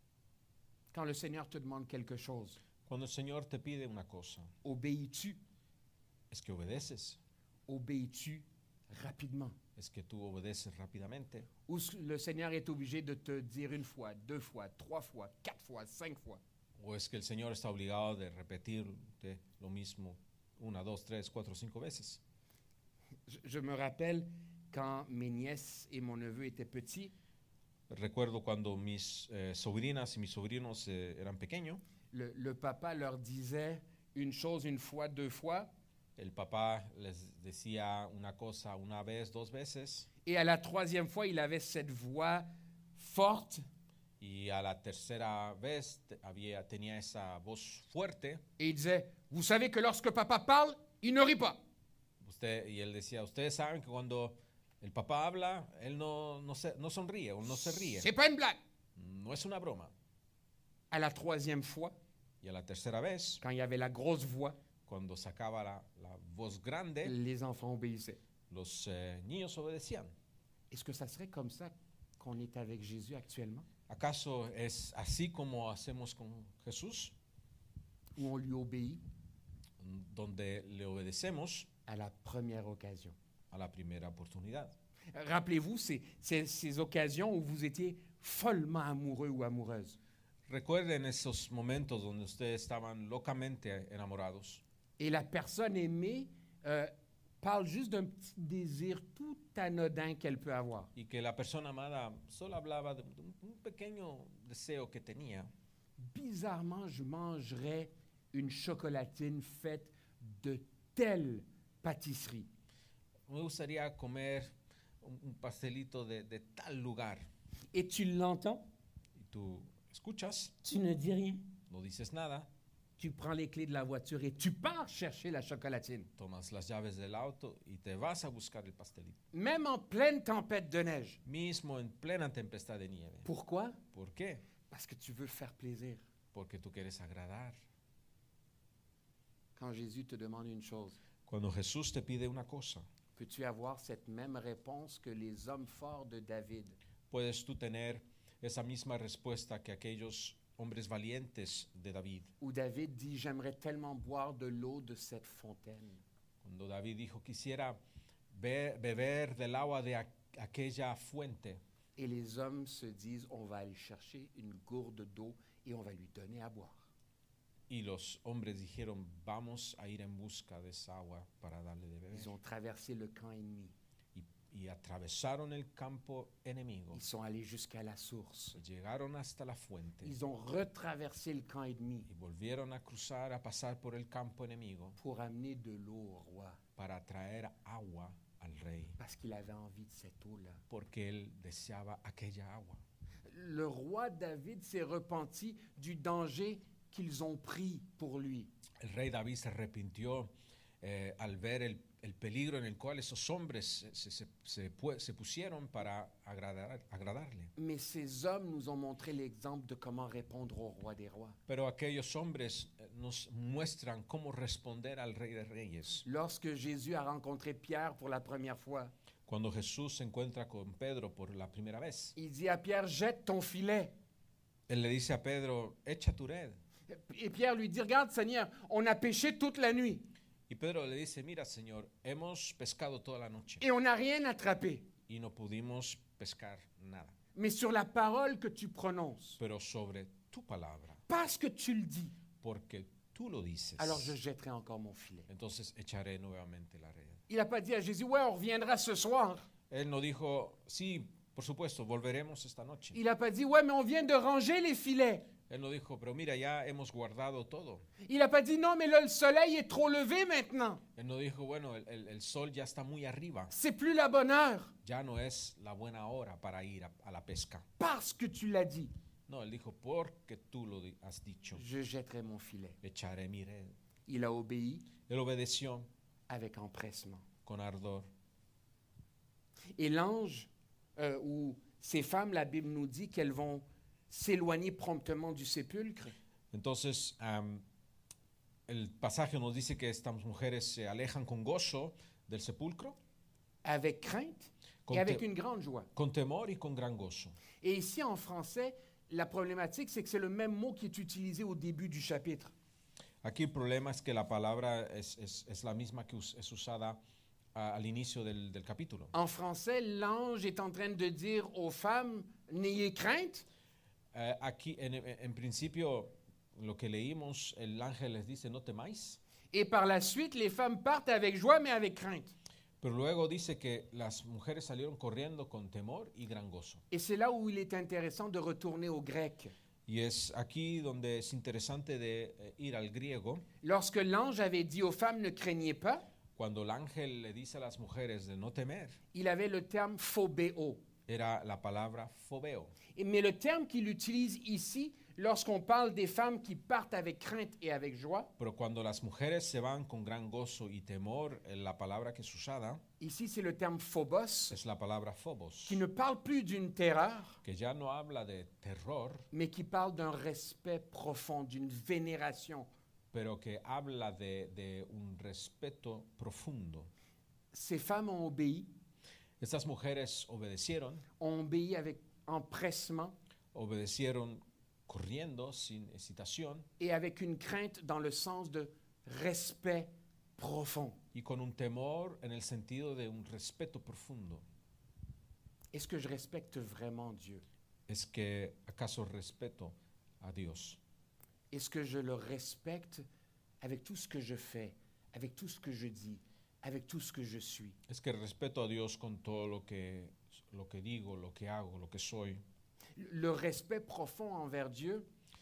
Quand le Seigneur te demande quelque chose, Cuando el Señor te pide una cosa, obéis-tu? es que obedeces, Obéis-tu rapidement? es que tú obedeces rápidamente, Ou s- le Seigneur est obligé de te dire une fois, deux fois, trois fois, quatre fois, cinq fois. o es que el Señor está obligado de repetirte lo mismo una, dos, tres, cuatro, cinco veces. Je, je me rappelle quand mes nièces et mon neveu étaient petits, Recuerdo cuando mis eh, sobrinas y mis sobrinos eh, eran pequeños, le, le papa leur disait une chose une fois, deux fois, el papá les decía una cosa una vez, dos veces, et à la troisième fois, il avait cette voix forte y a la tercera vez te- había, tenía esa voz fuerte. et il disait, vous savez que lorsque papa parle, il ne rit pas. Usted, y él decía, ustedes saben que cuando el papá habla, él no, no, se, no sonríe o no se ríe. C'est pas une blague. No es una broma. À la troisième fois, Y a la tercera vez, quand il y avait la grosse voix, cuando sacaba la, la voz grande, les enfants obéissaient. los eh, niños obedecían. Est-ce que ça serait comme ça qu'on est avec Jésus actuellement? ¿Acaso es así como hacemos con Jesús, Où on lui obéit donde le obedecemos à la première occasion? a la primera oportunidad? Rappelez-vous ces, ces, ces occasions où vous étiez follement amoureux ou amoureuse. Recuerden esos momentos donde ustedes estaban locamente enamorados Et la personne aimée euh, parle juste d'un petit désir tout anodin qu'elle peut avoir. y que la persona amada solo hablaba de un un pequeño deseo que tenía. Bizarrement, je mangerais une chocolatine faite de telle pâtisserie. Me gustaría comer un, un pastelito de, de tal lugar. Et tu l'entends, Y tú escuchas, tu ne dis rien. no dices nada, Tu prends les clés de la voiture et tu pars chercher la chocolatine. tomas las llaves del auto y te vas a buscar el pastelito. Même en pleine tempête de neige. Mismo en plena tempestad de nieve. Pourquoi? ¿Por qué? Parce que tu veux faire plaisir. Porque tú quieres agradar. Quand Jésus te demande une chose, Cuando Jesús te pide una cosa, peux-tu avoir cette même réponse que les hommes forts de David? puedes tú tener esa misma respuesta que aquellos hombres valientes de David. Où David dit, j'aimerais tellement boire de l'eau de cette fontaine. Cuando David dijo, quisiera be- beber del agua de aqu- aquella fuente. Et les hommes se disent, on va aller chercher une gourde d'eau et on va lui donner à boire. Y los hombres dijeron, vamos a ir en busca de esa agua para darle de beber. Ils ont traversé le camp ennemi. Y, y atravesaron el campo enemigo. Ils sont allés jusqu'à la source. Llegaron hasta la fuente. Ils ont retraversé le camp ennemi Y volvieron a cruzar, a pasar por el campo enemigo pour amener de l'eau au roi. para traer agua al rey. Parce qu'il avait envie de cette eau-là. Porque él deseaba aquella agua. Le roi David s'est repenti du danger qu'ils ont pris pour lui. El rey David se arrepintió eh, al ver el, el peligro en el cual esos hombres se, se, se, pu- se pusieron para agradar, agradarle. Mais ces hommes nous ont montré l'exemple de comment répondre au roi des rois. Pero aquellos hombres eh, nos muestran cómo responder al rey de reyes. Lorsque Jésus a rencontré Pierre pour la première fois, Cuando Jesús se encuentra con Pedro por la primera vez, il dit à Pierre, jette ton filet. él le dice a Pedro, echa tu red. Et Pierre lui dit, regarde Seigneur, on a pêché toute la nuit Y Pedro le dice, mira Señor, hemos pescado toda la noche et on n'a rien attrapé. y no pudimos pescar nada. Mais sur la parole que tu prononces, Pero sobre tu palabra, parce que tu le dis, porque tú lo dices, alors je jetterai encore mon filet. entonces echaré nuevamente la red. Il n'a pas dit à Jésus, ouais, on reviendra ce soir. Él no dijo, sí, por supuesto, volveremos esta noche. Il n'a pas dit, ouais, mais on vient de ranger les filets. Él no dijo, pero mira, ya hemos guardado todo. Il n'a pas dit, non, mais là, le soleil est trop levé maintenant. Él no dijo, bueno, el, el- el sol ya está muy arriba, C'est plus la bonne heure, ya no es la buena hora para ir a, a la pesca. parce que tu l'as dit. No, él dijo, porque tú lo di- has dicho, Je jetterai mon filet. echaré mi red. Il a obéi Él obedeció avec empressement. con ardor. Et l'ange, euh, ou ces femmes, la Bible nous dit qu'elles vont s'éloigner promptement du sépulcre. Entonces, am, el pasaje nos dice que estas mujeres se alejan con gozo del sepulcro, Avec crainte con, et avec te- une grande joie. con temor y con gran gozo. Et ici, en français, la problématique, c'est que c'est le même mot qui est utilisé au début du chapitre. Aquí el problema es que la palabra es, es- es la misma que us- es usada a- al inicio del, del capítulo. En français, l'ange est en train de dire aux femmes, n'ayez crainte. Eh, aquí, en, en principio, lo que leímos, el ángel les dice, no temáis. Et par la suite, les femmes partent avec joie, mais avec crainte. Pero luego dice que las mujeres salieron corriendo con temor y gran gozo. Et c'est là où il est intéressant de retourner au grec. Y es aquí donde es interesante de eh, ir al griego, Lorsque l'ange avait dit aux femmes, ne craignez pas, cuando el ángel le dice a las mujeres de no temer, il avait le terme phobéo. era la palabra fobeo. Et- Mais le terme qu'il utilise ici, lorsqu'on parle des femmes qui partent avec crainte et avec joie, Pero cuando las mujeres se van con gran gozo y temor, eh, la palabra que es usada ici c'est le terme phobos, es la palabra phobos, qui ne parle plus d'une terreur, que ya no habla de terror, mais qui parle d'un respect profond, d'une vénération. pero que habla de, de un respeto profundo. Ces femmes ont obéi, Estas mujeres obedecieron, ont obéi avec empressement obedecieron corriendo, sin hesitación, et avec une crainte dans le sens de respect profond. y con un temor en el sentido de un respeto profundo. Est-ce que je respecte vraiment Dieu? Es que acaso respeto a Dios. Est-ce que je le respecte avec tout ce que je fais, avec tout ce que je dis, avec tout ce que je suis? Es que respeto a Dios con todo lo que, lo que digo, lo que hago, lo que soy. Le respect profond envers Dieu,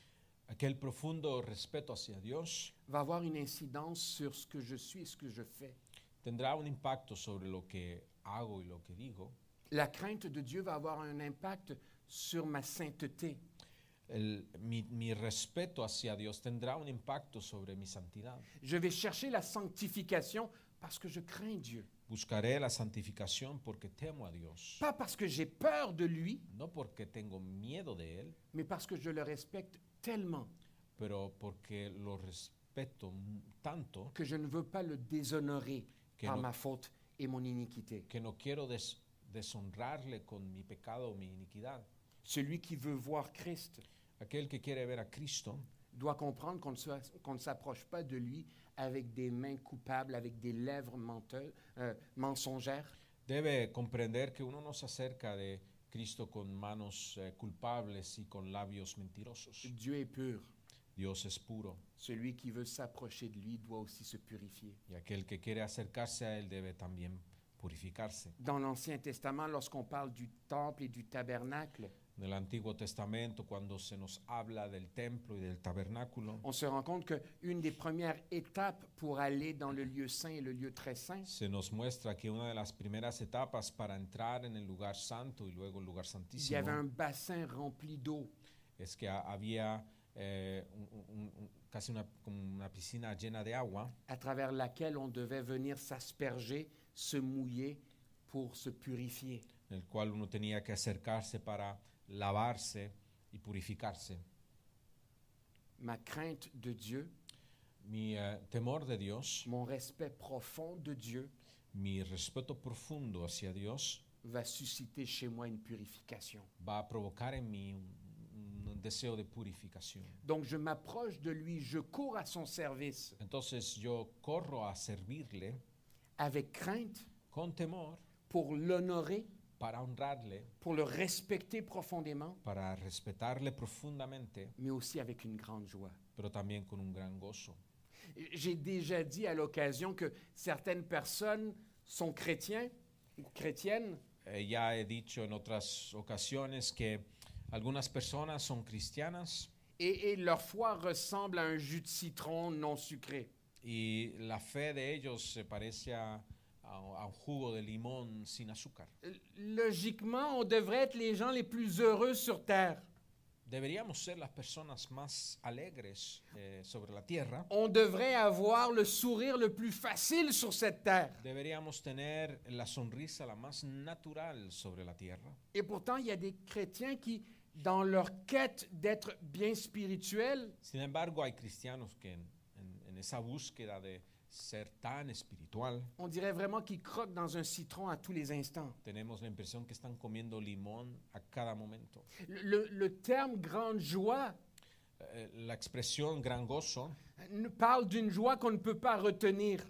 Aquel profundo respeto hacia Dios va avoir une incidence sur ce que je suis et ce que je fais. tendrá un impacto sobre lo que hago y lo que digo. La crainte de Dieu va avoir un impact sur ma sainteté. El- mi, mi respeto hacia Dios tendrá un impacto sobre mi santidad. Je vais chercher la sanctification parce que je crains Dieu. Buscaré la santificación porque temo a Dios. Pas parce que j'ai peur de lui, No porque tengo miedo de Él, mais parce que je le respecte tellement pero porque lo respeto m- tanto que je ne veux pas le déshonorer Que par no- ma faute et mon iniquité. que no quiero des- deshonrarle con mi pecado o mi iniquidad. Celui qui veut voir Christ Aquel que quiere ver a Cristo doit comprendre qu'on ne se- qu'on ne s'approche pas de lui avec des mains coupables, avec des lèvres menteuses, euh, mensongères, debe comprender que uno no se acerca de Cristo con manos eh, culpables y con labios mentirosos. Dieu est pur. Dios es puro Celui qui veut s'approcher de lui doit aussi se purifier. y aquel que quiere acercarse a Él debe también purificarse. Dans l'Ancien Testament, lorsqu'on parle du temple et du tabernacle, En el Antiguo Testamento, cuando se nos habla del templo y del tabernáculo, on se rend compte qu'une des premières étapes pour aller dans le lieu saint et le lieu très saint, se nos muestra que una de las primeras etapas para entrar en el lugar santo y luego el lugar il y avait un santísimo bassin rempli d'eau. es que ha- había eh, un- un- un- casi una, como una piscina llena de agua à travers laquelle on devait venir s'asperger, se mouiller pour se purifier. en el cual uno tenía que acercarse para lavarse y purificarse. Ma crainte de Dieu, Mi eh, temor de Dios, mon respect profond de Dieu mi respeto profundo hacia Dios va susciter chez moi une purification. va a provocar en mí un, un deseo de purificación. Donc je m'approche de lui, je cours à son service Entonces yo corro a servirle avec crainte con temor pour l'honorer, para honrarle, pour le respecter profondément, para respetarle profundamente, mais aussi avec une grande joie. pero también con un gran gozo. J'ai déjà dit à l'occasion que certaines personnes sont chrétiens ou chrétiennes Eh, ya he dicho en otras ocasiones que algunas personas son cristianas et, et leur foi ressemble à un jus de citron non sucré. y la fe de ellos se parece a, a- a un jugo de limón sin azúcar. Logiquement, on devrait être les gens les plus heureux sur terre. Deberíamos ser las personas más alegres eh, sobre la tierra. On devrait avoir le sourire le plus facile sur cette terre. Deberíamos tener la sonrisa la más natural sobre la tierra. Et pourtant, il y a des chrétiens qui, dans leur quête d'être bien spirituels, Sin embargo, hay cristianos que en, en- en esa búsqueda de ser tan espiritual, on dirait vraiment qu'ils croquent dans un citron à tous les instants. tenemos la impresión que están comiendo limón a cada momento. Le, le- le terme grande joie Eh, la expresión gran gozo nous parle d'une joie qu'on ne peut pas retenir,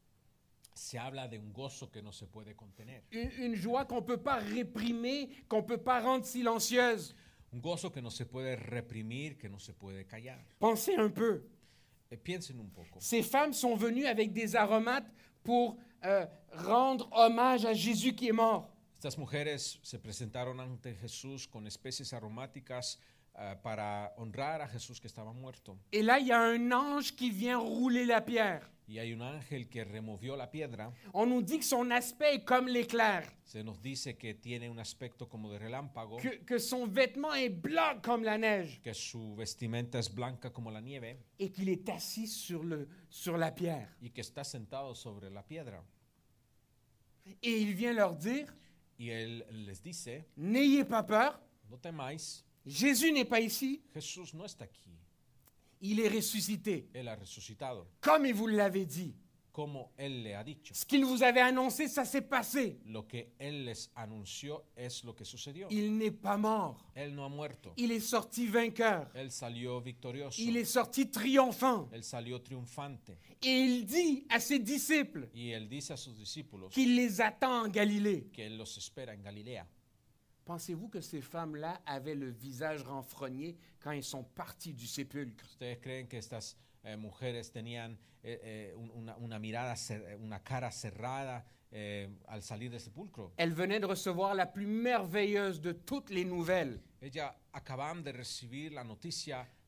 se habla de un gozo que no se puede contener. une, une joie qu'on ne peut pas réprimer, qu'on ne peut pas rendre silencieuse. Un gozo que no se puede reprimir, que no se puede callar. Pensez un peu. Eh, piensen un poco. Ces femmes sont venues avec des aromates pour euh, rendre hommage à Jésus qui est mort. Estas mujeres se presentaron ante Jesús con especies aromáticas eh, para honrar a Jesús que estaba muerto. Et là, il y a un ange qui vient rouler la pierre. Y hay un ángel que removió la piedra. On nous dit que son aspect est comme l'éclair, Se nos dice que tiene un aspecto como de relámpago, que, que son vêtement est blanc comme la neige que su vestimenta es blanca como la nieve et qu'il est assis sur, le, sur la pierre. y que está sentado sobre la piedra. Et il vient leur dire, Y él les dice, n'ayez pas peur, no temáis, Jésus n'est pas ici, Jesús no está aquí, il est ressuscité, Él ha resucitado, comme il vous l'avait dit. como Él le ha dicho. Ce qu'il vous avait annoncé, ça s'est passé. Lo que Él les anunció es lo que sucedió. Il n'est pas mort, Él no ha muerto, il est sorti vainqueur, Él salió victorioso, il est sorti triomphant. Él salió triunfante. Et il dit à ses disciples Y Él dice a sus discípulos qu'il les attend en Galilée. que Él los espera en Galilea. Pensez-vous que ces femmes-là avaient le visage renfrogné quand elles sont parties du sépulcre? ¿Ustedes creen que estas eh, mujeres tenían eh, eh, un- una, una mirada, cer- una cara cerrada eh, al salir del sepulcro? Elles venaient de recevoir la plus merveilleuse de toutes les nouvelles. Ellas acaban de recibir la noticia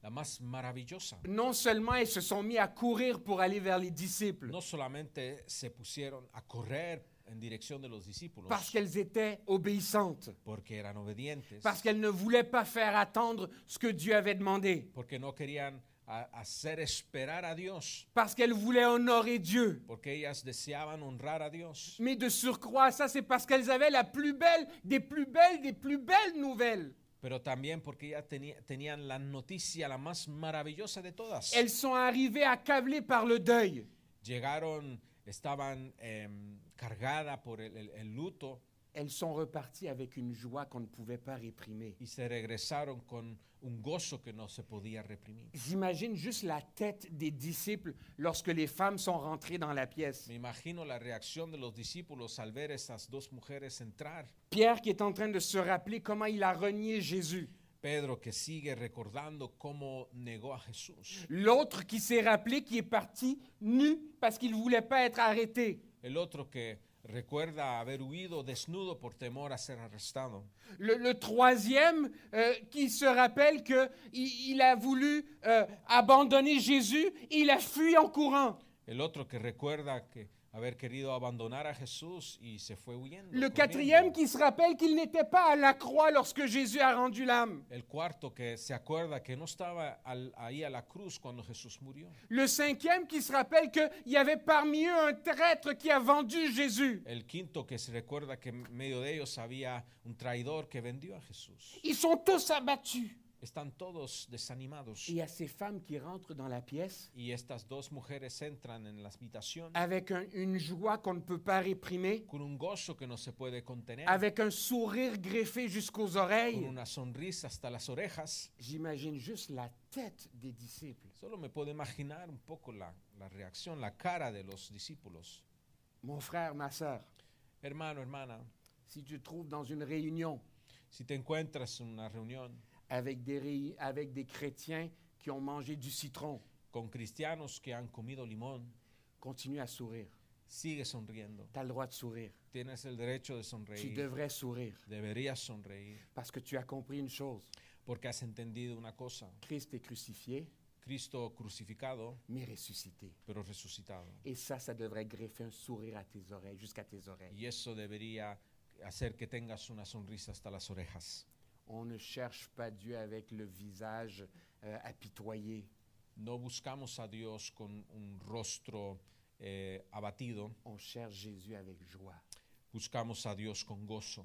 la más maravillosa. Non seulement ils se sont mis à courir pour aller vers les disciples, No solamente se pusieron a correr en dirección de los discípulos, parce qu'elles étaient obéissantes, porque eran obedientes, parce qu'elles ne voulaient pas faire attendre ce que Dieu avait demandé, porque no querían a- hacer esperar a Dios, parce qu'elles voulaient honorer Dieu. porque ellas deseaban honrar a Dios. Mais de surcroît, ça c'est parce qu'elles avaient la plus belle, des plus belles, des plus belles nouvelles. Pero también porque ellas teni- tenían la noticia la más maravillosa de todas. Elles sont arrivées accablées par le deuil. Llegaron, estaban em, cargadas por el, el- el luto Elles sont reparties avec une joie qu'on ne pouvait pas réprimer. y se regresaron con un gozo que no se podía reprimir. J'imagine juste la tête des disciples lorsque les femmes sont rentrées dans la pièce. Me imagino la reacción de los discípulos al ver esas dos mujeres entrar. Pierre qui est en train de se rappeler comment il a renié Jésus. Pedro que sigue recordando cómo negó a Jesús. L'autre qui s'est rappelé qui est parti nu parce qu'il ne voulait pas être arrêté. El otro que recuerda haber huido desnudo por temor a ser arrestado. Le, le troisième euh, qui se rappelle qu'il il a voulu euh, abandonner Jésus, il a fui en courant. El otro que recuerda que haber querido abandonar a Jesús y se fue huyendo. Le corriendo. quatrième qui se rappelle qu'il n'était pas à la croix lorsque Jésus a rendu l'âme. El cuarto que se acuerda que no estaba al- ahí a la cruz cuando Jesús murió. Le cinquième qui se rappelle qu'il y avait parmi eux un traître qui a vendu Jésus. El quinto que se recuerda que en medio de ellos había un traidor que vendió a Jesús. Ils sont tous abattus. Están todos desanimados. Et il y a ces femmes qui rentrent dans la pièce Y estas dos mujeres entran en la habitación avec un- une joie qu'on ne peut pas réprimer, con un gozo que no se puede contener, avec un sourire greffé jusqu'aux con oreilles. una sonrisa hasta las orejas. J'imagine juste la tête des disciples. Solo me puedo imaginar un poco la, la reacción, la cara de los discípulos. Mon frère, ma sœur, Hermano, hermana, si tu te trouves dans une réunion si te encuentras en una reunión avec des, ré- avec des chrétiens qui ont mangé du citron, con cristianos que han comido limón, continue à sourire. sigue sonriendo. Tu as le droit de sourire. Tienes el derecho de Tu sonreír. devrais sourire Deberías sonreír parce que tu as compris une chose. porque has entendido una cosa. Christ est crucifié, Cristo crucificado, mais ressuscité. pero resucitado. Et ça, ça devrait greffer un sourire à tes oreilles, jusqu'à tes oreilles. Y eso debería hacer que tengas una sonrisa hasta las orejas. On ne cherche pas Dieu avec le visage euh, apitoyé. No buscamos a Dios con un rostro eh, abatido, On cherche Jésus avec joie. buscamos a Dios con gozo.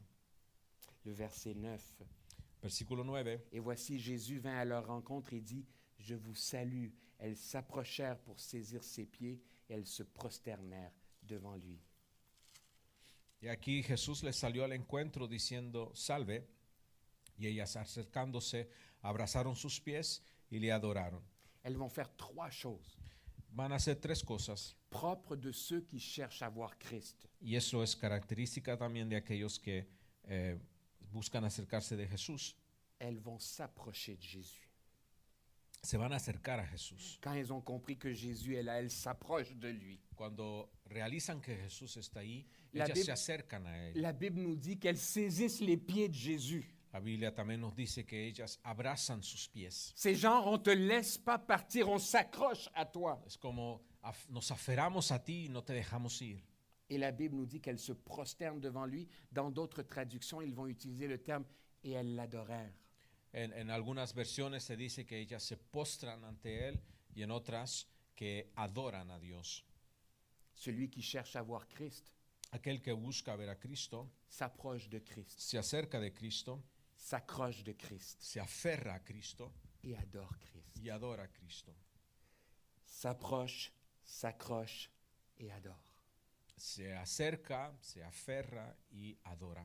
Le verset neuf. Versículo nueve. Et voici Jésus vint à leur rencontre et dit, « Je vous salue. » Elles s'approchèrent pour saisir ses pieds et elles se prosternèrent devant lui. Y aquí Jesús les salió al encuentro diciendo, salve, y ellas acercándose abrazaron sus pies y le adoraron. Elles vont faire trois choses Van a hacer tres cosas, propres de ceux qui cherchent à voir Christ. y eso es característica también de aquellos que eh, buscan acercarse de Jesús. Elles vont s'approcher de Jésus. Se van a acercar a Jesús. Quand elles ont compris que Jésus est là, elles s'approchent de lui. Cuando realizan que Jesús está ahí, La ellas Bib- se acercan a él. La Bible nous dit qu'elles saisissent les pieds de Jésus. La Biblia también nos dice que ellas abrazan sus pies. C'est genre, on te laisse pas partir, on s'accroche à toi. Es como af- nos aferramos a ti y no te dejamos ir. Et la Bible nous dit qu'elles se prosternent devant lui. Dans d'autres traductions, ils vont utiliser le terme « et elles l'adorèrent En, en algunas versiones se dice que ellas se postran ante él y en otras que adoran a Dios. ». Celui qui cherche à voir Christ Aquel que busca ver a Cristo s'approche de Christ, se acerca de Cristo, s'accroche de Christ se aferra a Cristo et adore Christ. y adora a Cristo. S'approche, s'accroche et adore. Se acerca, se aferra y adora.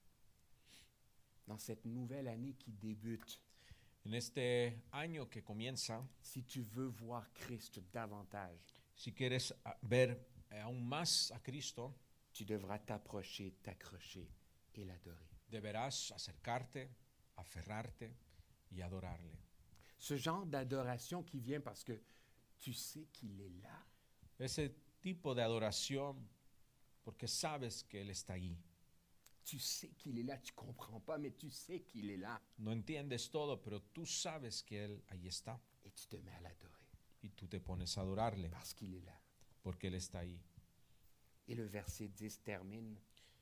Dans cette nouvelle année qui débute, En este año que comienza, si tu veux voir Christ davantage, si quieres ah, ver eh, aún más a Cristo, tu devras t'approcher, t'accrocher et l'adorer. deberás acercarte, aferrarte y adorarle. Ce genre d'adoration qui vient parce que tu sais qu'il est là. Ese tipo de adoración porque sabes que Él está ahí. Tu sais qu'il est là, tu comprends pas, mais tu sais qu'il est là. No entiendes todo, pero tú sabes que Él ahí está. Et tu te mets à l'adorer Y tú te pones a adorarle parce qu'il est là. porque Él está ahí. Et le verset dix termine.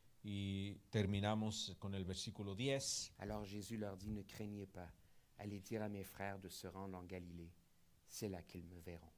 Y terminamos con el versículo diez. Alors Jésus leur dit, ne craignez pas, allez dire à mes frères de se rendre en Galilée. C'est là qu'ils me verront.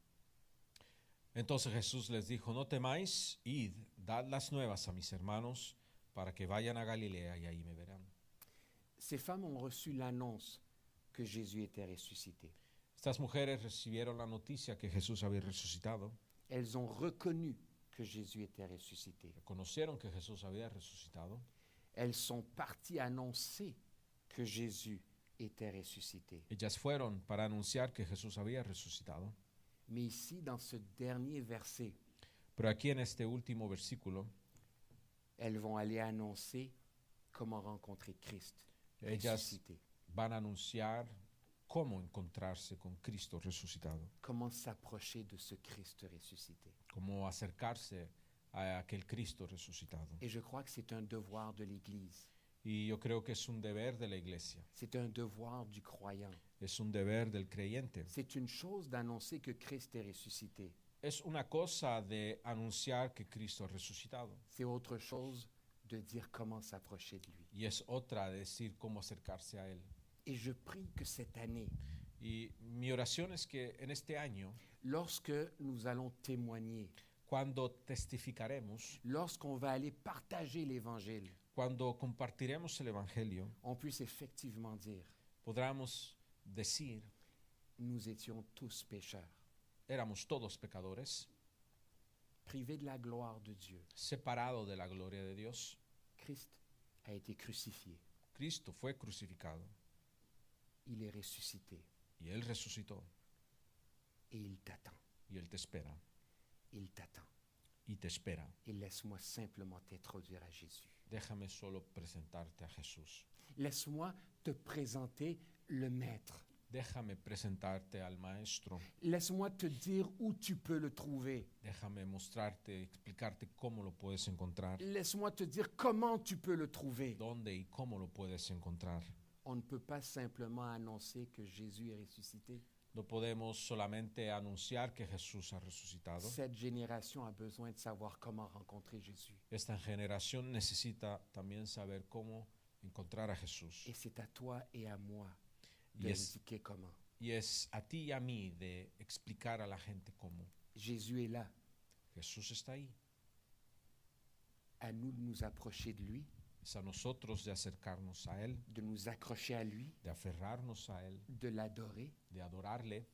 Entonces Jesús les dijo, no temáis, id, dad las nuevas a mis hermanos para que vayan a Galilea y ahí me verán. Ces femmes ont reçu l'annonce que Jésus était ressuscité. Estas mujeres recibieron la noticia que Jesús había resucitado, Elles ont reconnu que Jésus était ressuscité. conocieron que Jesús había resucitado, Elles sont parties annoncer que Jésus était ressuscité. ellas fueron para anunciar que Jesús había resucitado. Mais ici, dans ce dernier verset, Pero aquí en este último versículo, elles vont aller annoncer comment rencontrer Christ ellas ressuscité, van a anunciar cómo encontrarse con Cristo resucitado, comment s'approcher de ce Christ ressuscité. cómo acercarse a aquel Cristo resucitado. Et je crois que c'est un devoir de l'Église, Y yo creo que es un deber de la iglesia, c'est un devoir du croyant. es un deber del creyente. C'est une chose d'annoncer que Christ est ressuscité. Es una cosa de anunciar que Cristo ha resucitado C'est autre chose de dire comment s'approcher de lui. y es otra de decir cómo acercarse a Él. Et je prie que cette année, Y mi oración es que en este año, lorsque nous allons témoigner, cuando testificaremos, lorsqu'on va aller partager l'Évangile, cuando compartiremos el Evangelio, on puisse effectivement dire, podremos decir, nous étions tous pécheurs, éramos todos pecadores, privés de la gloire de Dieu. separados de la gloria de Dios. Christ a été crucifié, Cristo fue crucificado il est ressuscité y Él resucitó et il t'attend, y Él te espera il t'attend. y te espera. Et laisse-moi simplement t'introduire à Jésus. Déjame solo presentarte a Jesús. Laisse-moi te présenter le Maître. Déjame presentarte al Maestro. Laisse-moi te dire où tu peux le trouver. Déjame mostrarte, explicarte cómo lo puedes encontrar, Laisse-moi te dire comment tu peux le trouver. dónde y cómo lo puedes encontrar. On ne peut pas simplement annoncer que Jésus est ressuscité. No podemos solamente anunciar que Jesús ha resucitado. Cette génération a besoin de savoir comment rencontrer Jésus. Esta generación necesita también saber cómo encontrar a Jesús. Et c'est à toi et à moi de Yes. indiquer comment. Y es a ti y a mí de explicar a la gente cómo. Jésus est là. Jesús está ahí. À nous de nous approcher de lui, Es a nosotros de acercarnos a Él, de nous accrocher à lui, de aferrarnos a Él, de l'adorer de adorarle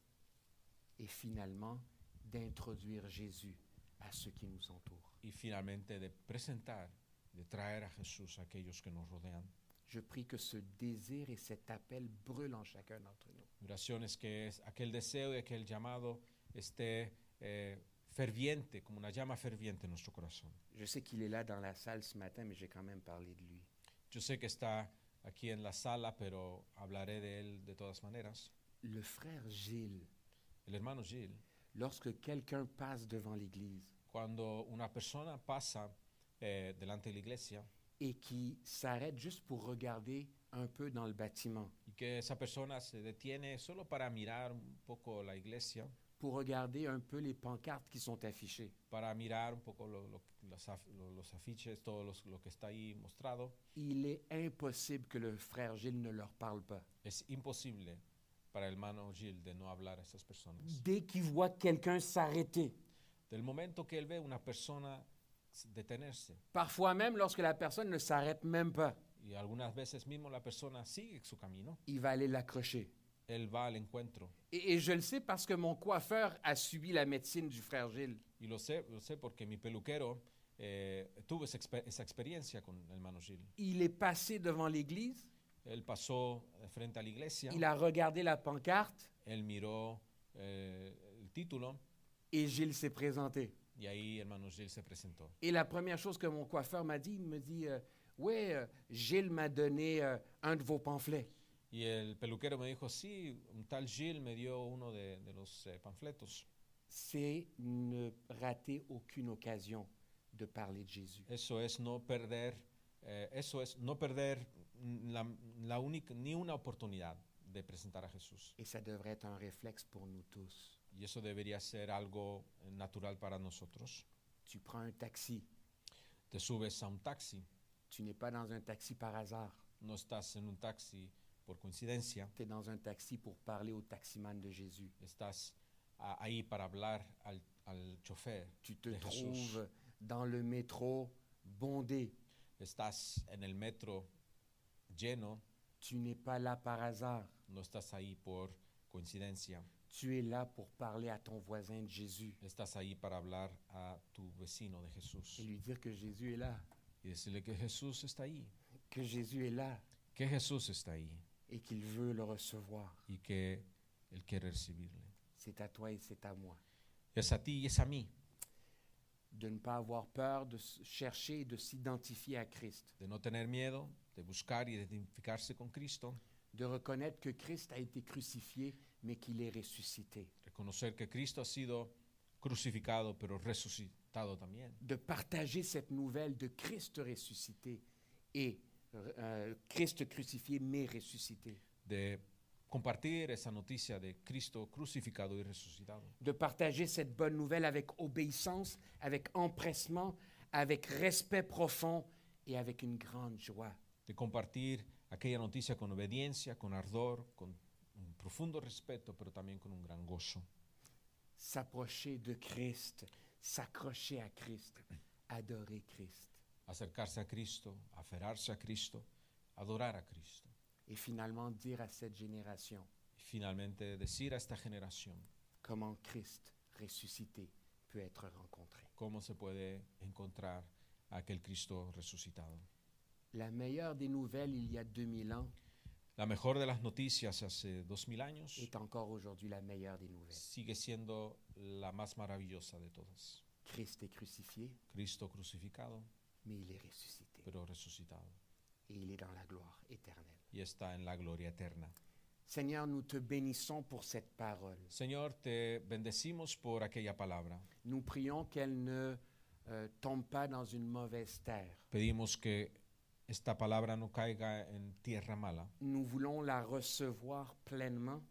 et finalement d'introduire Jésus à ceux qui nous entourent. y finalmente de presentar, de traer a Jesús a aquellos que nos rodean. Je prie que ce désir et cet appel brûlent en chacun d'entre nous. Mi oración es que es aquel deseo y aquel llamado esté eh, ferviente, como una llama ferviente en nuestro corazón. Je sais qu'il est là dans la salle ce matin, mais j'ai quand même parlé de lui. Yo sé que está aquí en la sala, pero hablaré de él de todas maneras. Le frère Gilles, El hermano Gilles, lorsque quelqu'un passe devant l'église cuando una persona pasa eh, delante de la iglesia et qui s'arrête juste pour regarder un peu dans le bâtiment, y que esa persona se detiene solo para mirar un poco la iglesia, pour regarder un peu les pancartes qui sont affichées, para mirar un poco lo- lo- los, af- lo- los afiches, todo los- lo que está ahí mostrado, il est impossible que le frère Gilles ne leur parle pas. es imposible para el hermano Gilles de no hablar a esas personas. Dès qu'il voit quelqu'un s'arrêter, Del momento que él ve una persona detenerse, parfois même lorsque la personne ne s'arrête même pas, y algunas veces mismo la persona sigue su camino, il va aller l'accrocher. él va al encuentro. Et, et je le sais parce que mon coiffeur a subi la médecine du frère Gilles. Y lo sé, lo sé porque mi peluquero eh, tuvo esa, exper- esa experiencia con el hermano Gilles. Il est passé devant l'église, Él pasó eh, frente a la iglesia, il a regardé la pancarte él miró eh, el título et Gilles s'est présenté. y ahí hermano Gilles se presentó. Et la première chose que mon coiffeur m'a dit, il me dit euh, ouais, euh, Gilles m'a donné euh, un de vos pamphlets. Y el peluquero me dijo, sí, un tal Gilles me dio uno de, de los eh, panfletos. C'est ne rater aucune occasion de parler de Jésus. Eso es no perder eh, eso es no perder la, la única, ni una oportunidad de presentar a Jesús. Et ça devrait être un réflexe pour nous tous. Y eso debería ser algo eh, natural para nosotros. Tu prends un taxi. Te subes a un taxi, Tu n'es pas dans un taxi par hasard. no estás en un taxi por coincidencia, Tu es dans un taxi pour parler au taximan de Jésus. estás ah, ahí para hablar al, al chofer Tu te de Jesús. trouves dans le métro bondé. Estás en el metro lleno, Tu n'es pas là par hasard. no estás ahí por coincidencia, Tu es là pour parler à ton voisin de Jésus estás ahí para hablar a tu vecino de Jesús et lui dire que Jésus est là, y decirle que Jesús está ahí, que Jésus est là que Jesús está ahí et qu'il veut le recevoir. y que Él quiere recibirle. C'est à toi et c'est à moi. Es a ti y es a mí De ne pas avoir peur de s- chercher et de s'identifier à Christ. de no tener miedo, de buscar y de identificarse con Cristo, De reconnaître que Christ a été crucifié, mais qu'il est ressuscité. reconocer que Cristo ha sido crucificado pero resucitado también, De partager cette nouvelle de Christ ressuscité et euh, Christ crucifié, mais ressuscité. de compartir esa noticia de Cristo crucificado y resucitado, De partager cette bonne nouvelle avec obéissance, avec empressement, avec respect profond et avec une grande joie. de compartir aquella noticia con obediencia, con ardor, con un profundo respeto, pero también con un gran gozo. S'approcher de Christ, s'accrocher à Christ, adorer Christ. Acercarse a Cristo, aferrarse a Cristo, adorar a Cristo. Et finalement dire à cette génération Y finalmente decir a esta generación comment Christ ressuscité peut être rencontré. cómo se puede encontrar a aquel Cristo resucitado. La meilleure des nouvelles il y a deux mille ans La mejor de las noticias hace dos mil años est encore aujourd'hui la meilleure des nouvelles. sigue siendo la más maravillosa de todas. Christ est crucifié, Cristo crucificado, mais il est ressuscité pero resucitado. et il est dans la gloire éternelle. Y está en la gloria eterna. Seigneur, nous te bénissons pour cette parole. Señor, te bendecimos por aquella palabra. Nous prions qu'elle ne euh, tombe pas dans une mauvaise terre. Pedimos que esta palabra no caiga en tierra mala. Nous voulons la recevoir pleinement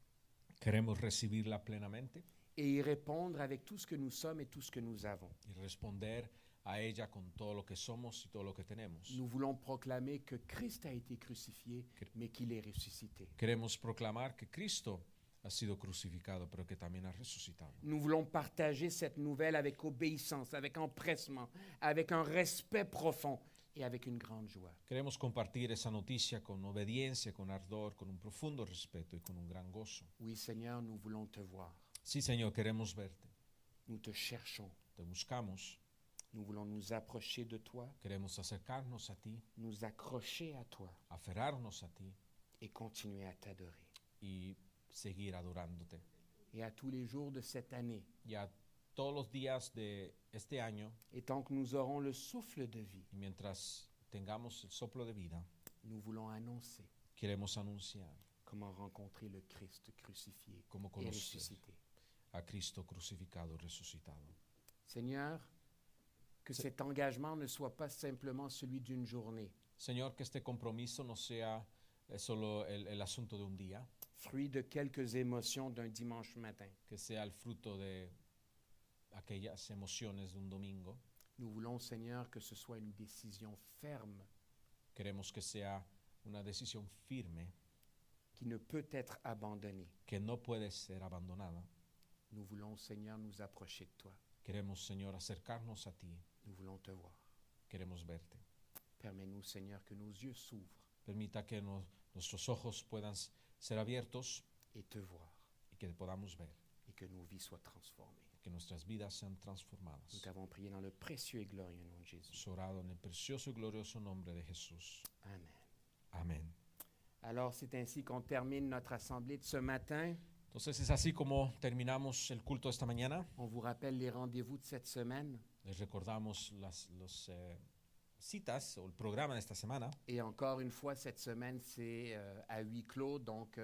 Queremos recibirla plenamente et y répondre avec tout ce que nous sommes et tout ce que nous avons. y responder a ella con todo lo que somos y todo lo que tenemos. Nous voulons proclamer que Christ a été crucifié, Que- mais qu'il est ressuscité. Queremos proclamar que Cristo ha sido crucificado, pero que también ha resucitado. Nous voulons partager cette nouvelle avec obéissance, avec empressement, avec un respect profond et avec une grande joie. Queremos compartir esa noticia con obediencia, con ardor, con un profundo respeto y con un gran gozo. Oui, Seigneur, nous voulons te voir. Sí, Señor, queremos verte. Nous te cherchons. Te buscamos. Nous voulons nous approcher de toi, Queremos acercarnos a ti, nous accrocher à toi aferrarnos a ti et continuer à t'adorer. y seguir adorándote. Et à tous les jours de cette année, Y a todos los días de este año, et tant que nous aurons le souffle de vie, y mientras tengamos el soplo de vida, nous voulons annoncer queremos anunciar comment rencontrer le Christ crucifié cómo et conocer ressuscité. a Cristo crucificado y resucitado. Seigneur, que Se- cet engagement ne soit pas simplement celui d'une journée, Señor, que este compromiso no sea eh, solo el, el asunto de un día, fruit de quelques émotions d'un dimanche matin. que sea el fruto de aquellas emociones de un domingo. Nous voulons, Seigneur, que ce soit une décision ferme Queremos que sea una decisión firme qui ne peut être abandonnée. que no puede ser abandonada. Nous voulons, Seigneur, nous approcher de toi. Queremos, Señor, acercarnos a ti. Nous voulons te voir. Queremos verte. Permets-nous, Seigneur, que nos yeux s'ouvrent Permita que nos- nuestros ojos puedan s- ser abiertos et te voir y que podamos ver, et que nos vies soient transformées. que nuestras vidas sean Nous transformadas. t'avons prié dans le précieux et glorieux nom de Jésus. Hemos orado en el precioso y glorioso nombre de Jesús. Amen. Amén. Alors, c'est ainsi qu'on termine notre assemblée de ce matin. Entonces es así como terminamos el culto esta mañana. On vous rappelle les rendez-vous de cette semaine. Les recordamos las los, eh, citas o el programa de esta semana. Et encore une fois, cette semaine, c'est euh, à huis clos. Donc, euh,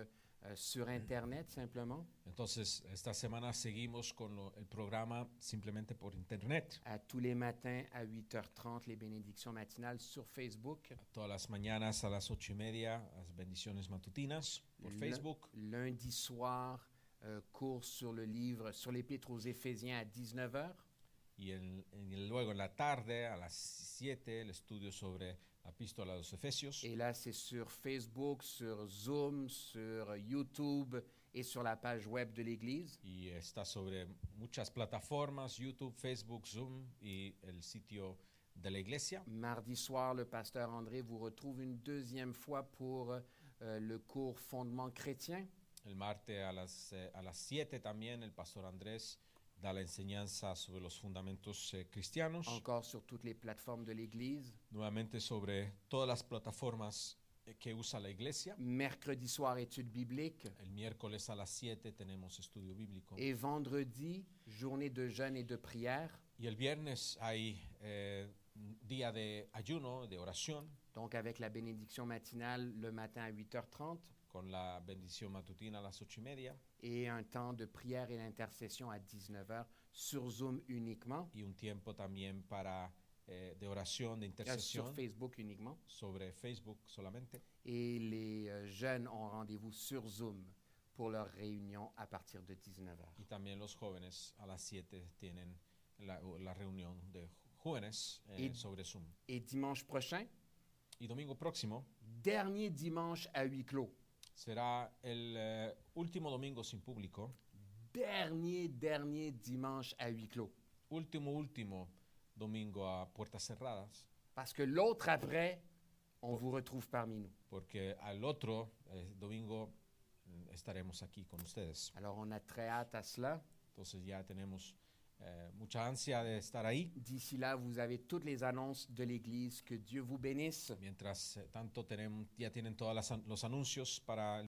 euh, sur Internet simplement, Entonces, esta semana seguimos con lo- el programa simplemente por internet. à tous les matins à huit heures trente, les bénédictions matinales sur Facebook. Todas las mañanas a las ocho y media, las bendiciones matutinas por Le- Facebook. Lundi soir, euh, cours sur le livre, sur l'Épître aux Éphésiens à dix-neuf heures. Y en- en- luego en la tarde, a las siete, el estudio sobre la epístola a los Efesios. Et là, c'est sur Facebook, sur Zoom, sur YouTube et sur la page web de l'Église. Y está sobre muchas plataformas, YouTube, Facebook, Zoom y el sitio de la iglesia. Mardi soir, le pasteur André vous retrouve une deuxième fois pour euh, le cours Fondements chrétiens. El martes a las, eh, a las siete también el pastor Andrés da la enseñanza sobre los fundamentos eh, cristianos. Encore sur toutes les plateformes de l'Église. Nuevamente sobre todas las plataformas eh, que usa la iglesia. Mercredi soir, études bibliques. El miércoles a las siete tenemos estudio bíblico. Et vendredi, journée de jeûne et de prière. Y el viernes hay eh, día de ayuno, de oración, Donc avec la bénédiction matinale le matin à huit heures trente. con la bendición matutina a las ocho y media Et un temps de prière et d'intercession à dix-neuf heures sur Zoom uniquement. y un tiempo también para eh, de oración, de Euh, sur intercesión Facebook uniquement. sobre Facebook solamente. Et les euh, jeunes ont rendez-vous sur Zoom pour leur réunion à partir de dix-neuf heures. Y también los jóvenes a las siete tienen la, la reunión de jóvenes eh, Y- sobre Zoom. Et dimanche prochain, Y domingo próximo dernier dimanche à huis clos. será el eh, último domingo sin público, Dernier, dernier dimanche à huis clos. último, último domingo a puertas cerradas, Parce que l'autre après, on vous retrouve parmi nous. porque al otro eh, domingo mm, estaremos aquí con ustedes. Alors on a très hâte à cela. Entonces ya tenemos eh, mucha ansia de estar ahí. D'ici là, vous avez toutes les annonces de l'Église. Que Dieu vous bénisse. Mientras eh, tanto tenemos, ya tienen todos los anuncios para